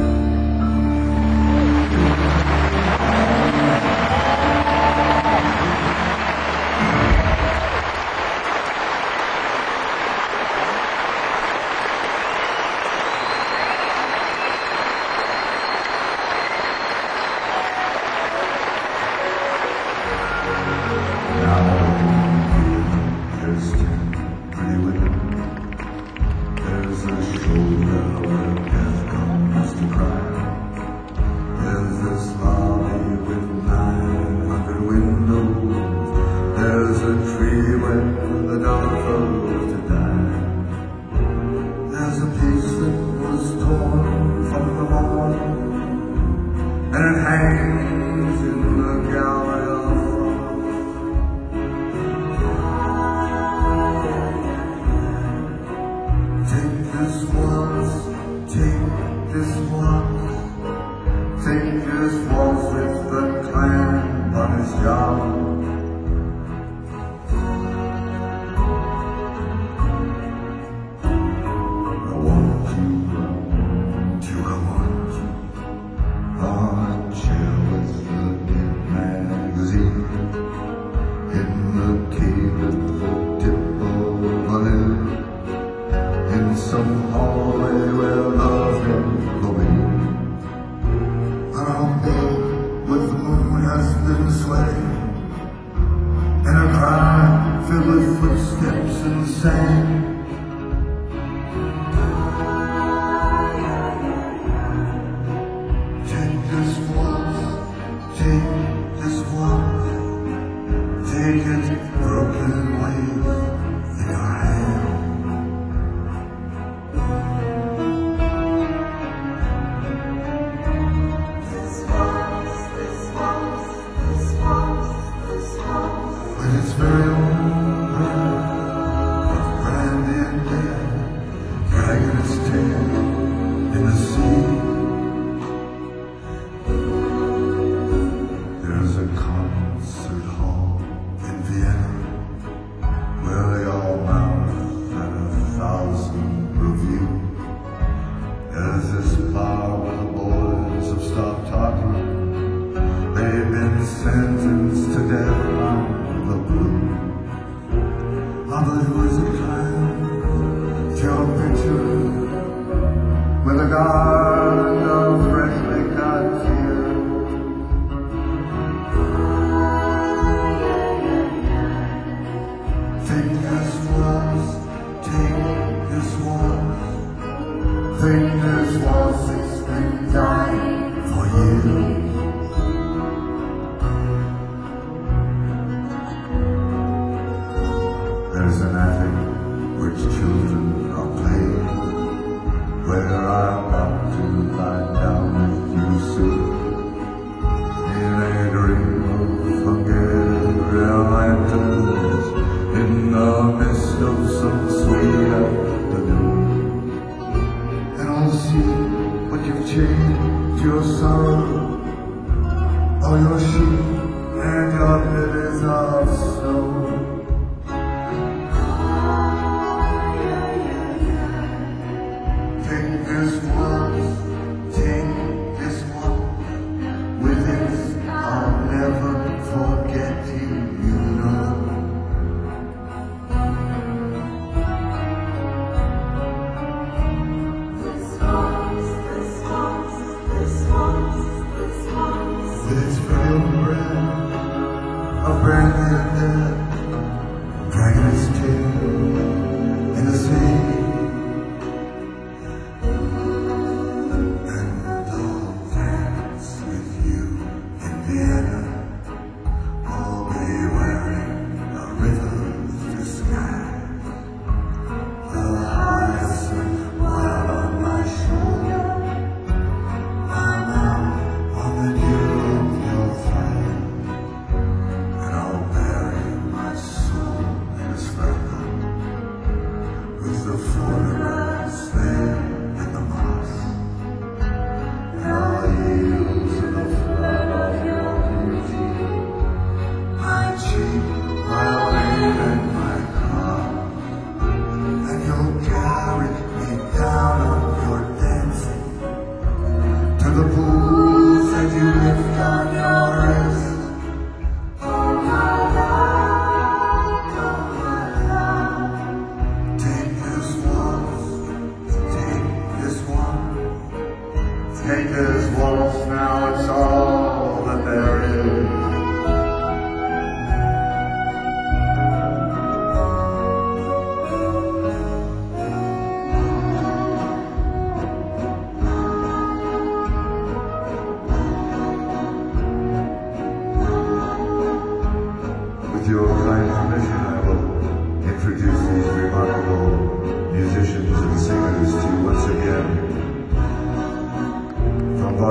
Now there's ten pretty women. There's a shoulder where death comes to cry. There's this lobby with nine hundred windows. There's a tree when the dog goes to die. There's a piece that was torn from the morning, and it hangs in the gallery of take this once, take this once, take this once with the clan on his job. I want you, do I want you, on a chair with the big magazine, in the cave at the tip of a lily, in some hallway where love can go in. Around there where the moon has been sweating, and a crowd filled with footsteps and sand. Take this once, take this once, take it broken ways in your hand. When it's very old, of brandy and dead, dragging its tail in the sea. There's a concert hall in Vienna.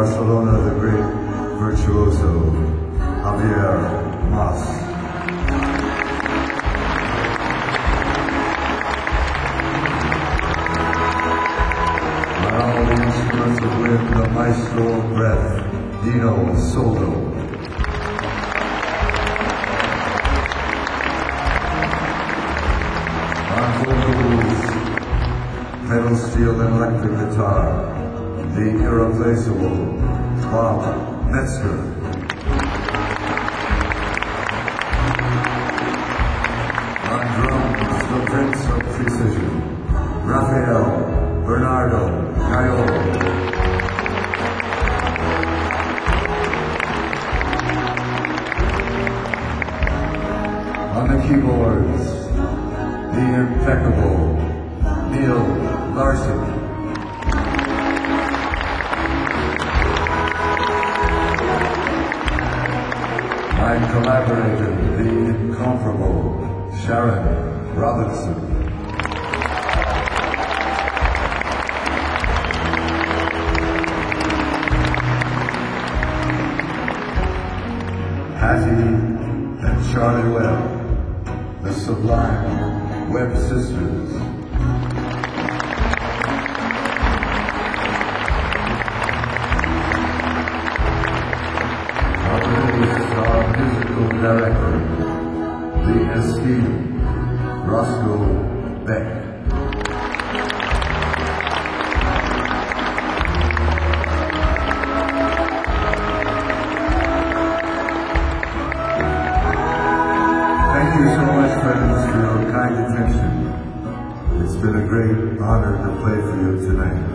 Barcelona, the great virtuoso Javier Mas. On all the instruments of wind, the maestro of breath, Dino Soldo. On vocals, pedal steel and electric guitar, the irreplaceable Bob Metzger. On drums, the prince of precision, Rafael Bernardo Caiolo. On the keyboards, the impeccable Neil Larson. My collaborator, the incomparable Sharon Robinson. Hattie and Charlie Webb, the sublime Webb sisters. Our musical director, the esteemed Roscoe Beck. Thank you so much, friends, for your kind attention. It's been a great honor to play for you tonight.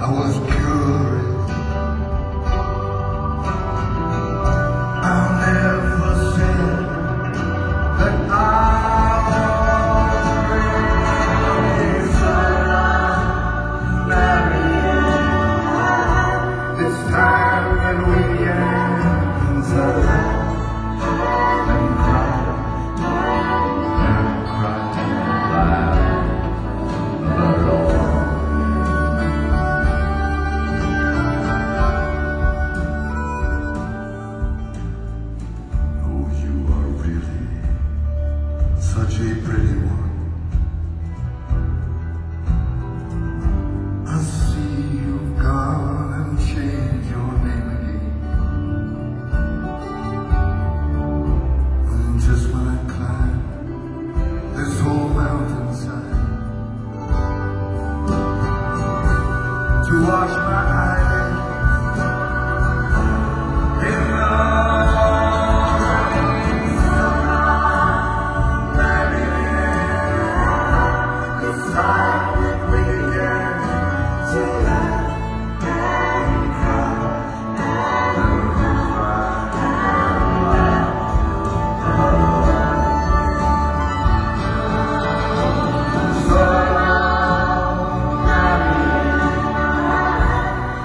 was curious. I'll never say that I already said I'm married. It's time that we answer and cry and cry loud, but all. Oh, you are really such a pretty one. I see you've gone and changed your name again. And just when I climb this whole mountainside to wash my eyes in the rain, it's time that we began to laugh and cry and cry and laugh. So, Gabby,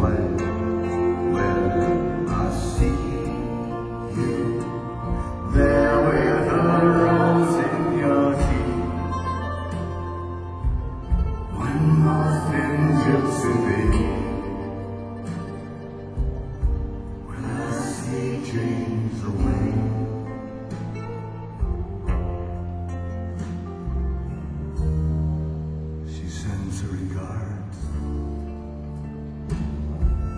away where I see you there with a rose in your teeth. One more thin gypsy baby, when I see dreams away. She sends her regards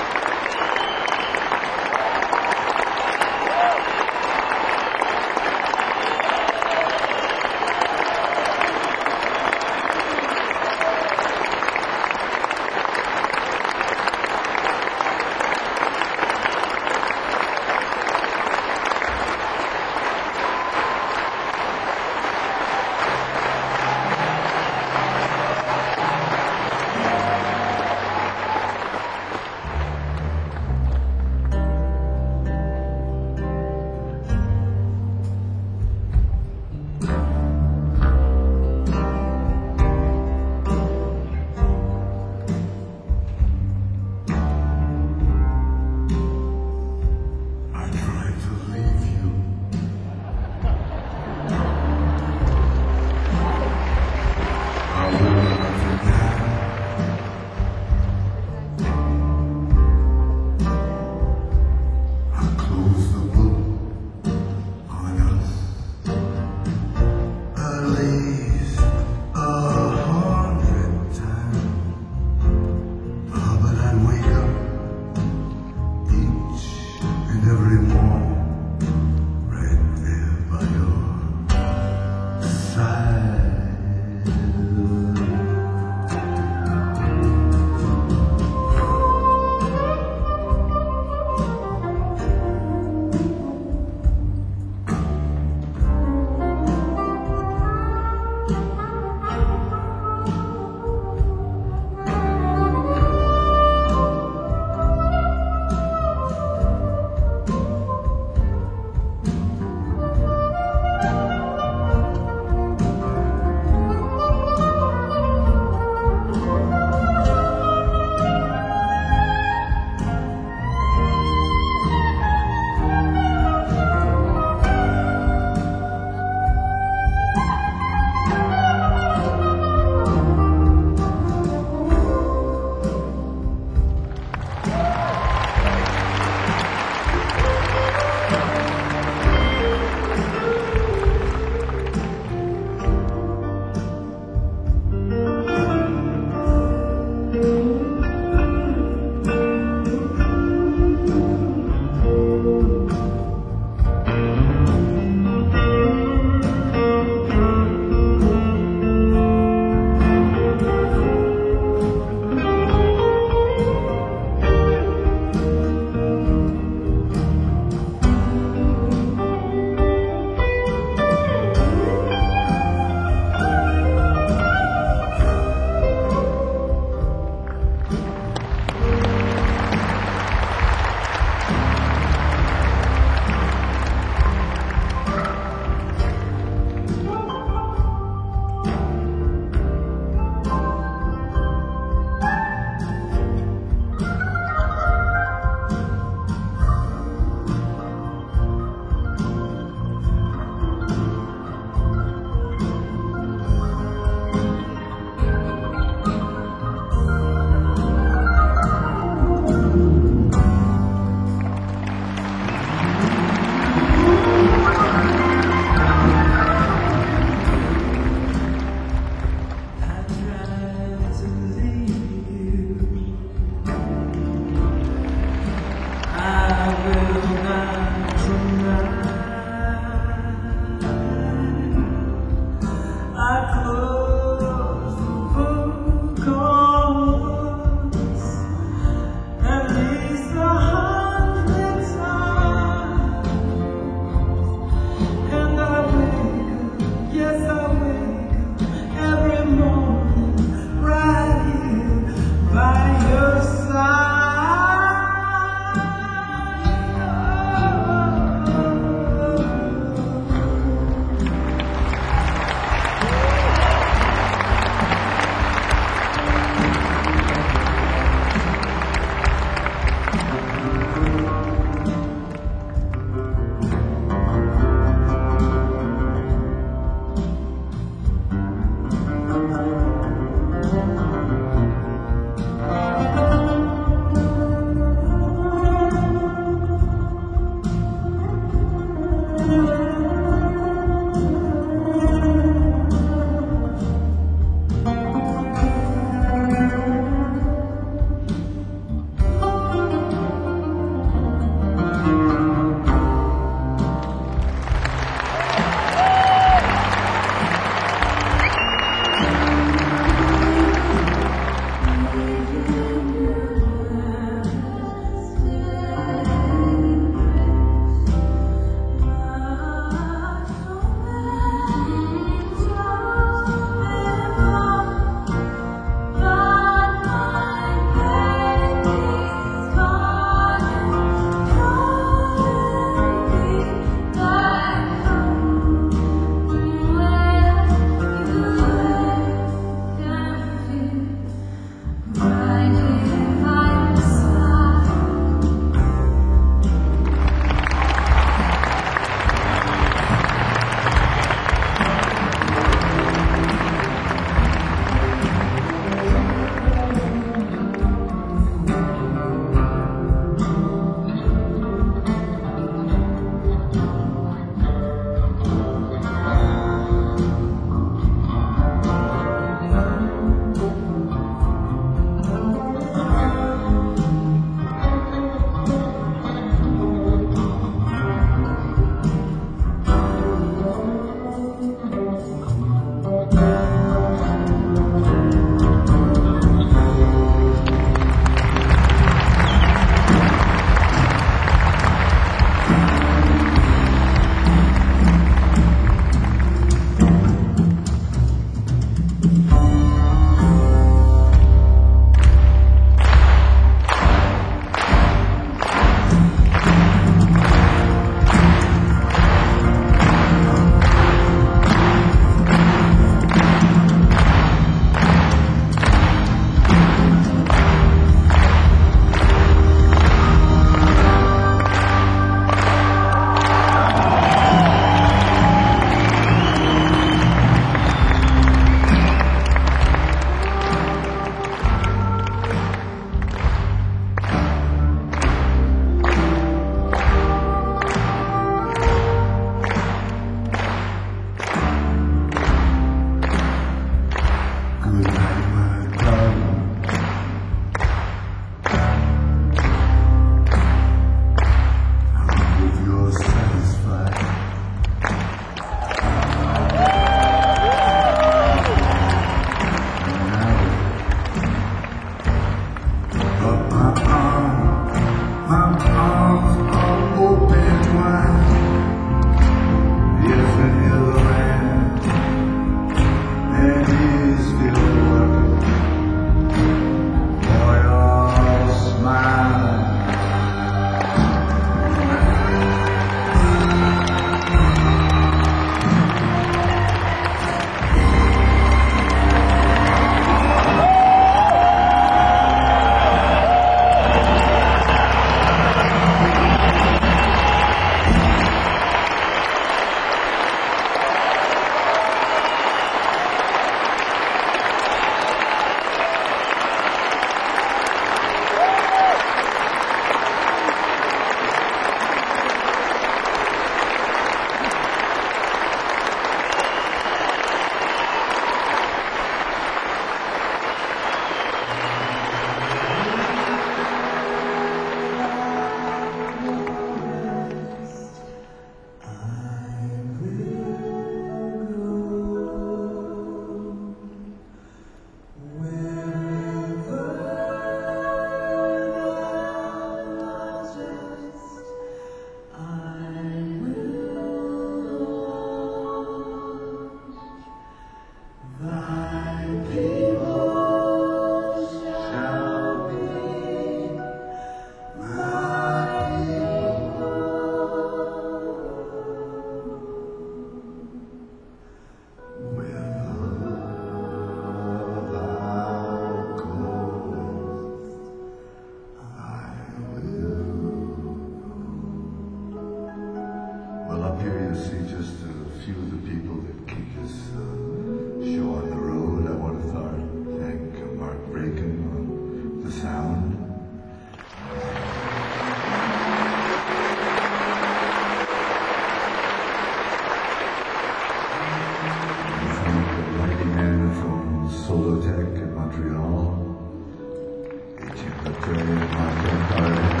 Montreal, Etienne Batre and Mark Empire,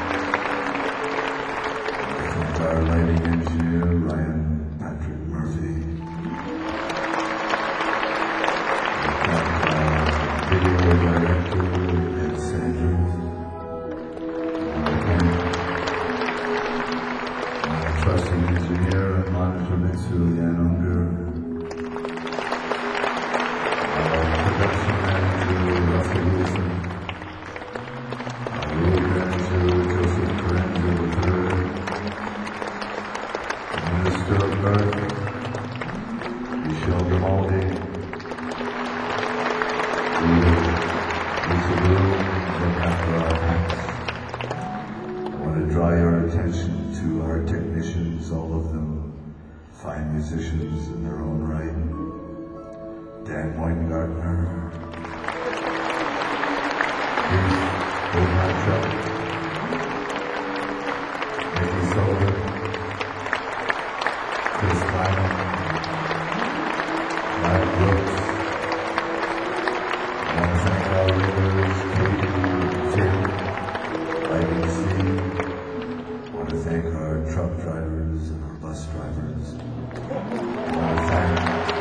our lighting engineer, Ryan Patrick Murphy, our video director, Ed Sanders, our trusted engineer and monitor Mitsu Jan Unger, our production manager, Russell Wilson, our road manager, Joseph Carenzo the third, Minister of Birth, Michelle Grimaldi, Lisa Bloom, look after our tanks. I want to draw your attention to our technicians, all of them fine musicians in their own right. Dan Weingartner, Keith O'Matra, Nikki Sullivan, Chris Lyman, Mike Brooks, I want to thank our leaders, Katie, Jim, Lighting C. I want to thank our truck drivers and our bus drivers. I want to thank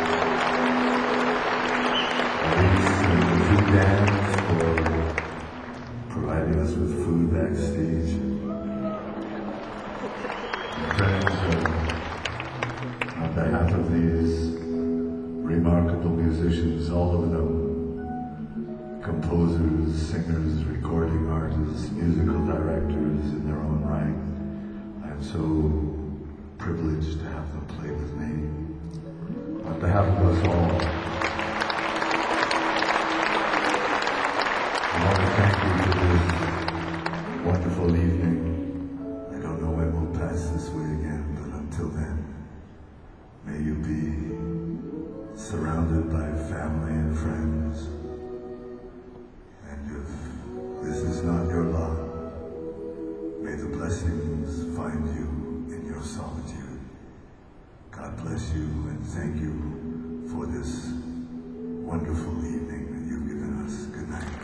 Elise and the food dams for providing us with food backstage. And friends, uh, on behalf of these remarkable musicians, all of them composers, singers, recording artists, musical directors in their own right, I'm so privileged to have them play with me. On behalf of us all, I want to thank you for this wonderful evening. I don't know when we'll pass this way again, but until then, may you be surrounded by family and friends. And if this is not your lot, may the blessings find you in your solitude. God bless you and thank you for this wonderful evening that you've given us. Good night.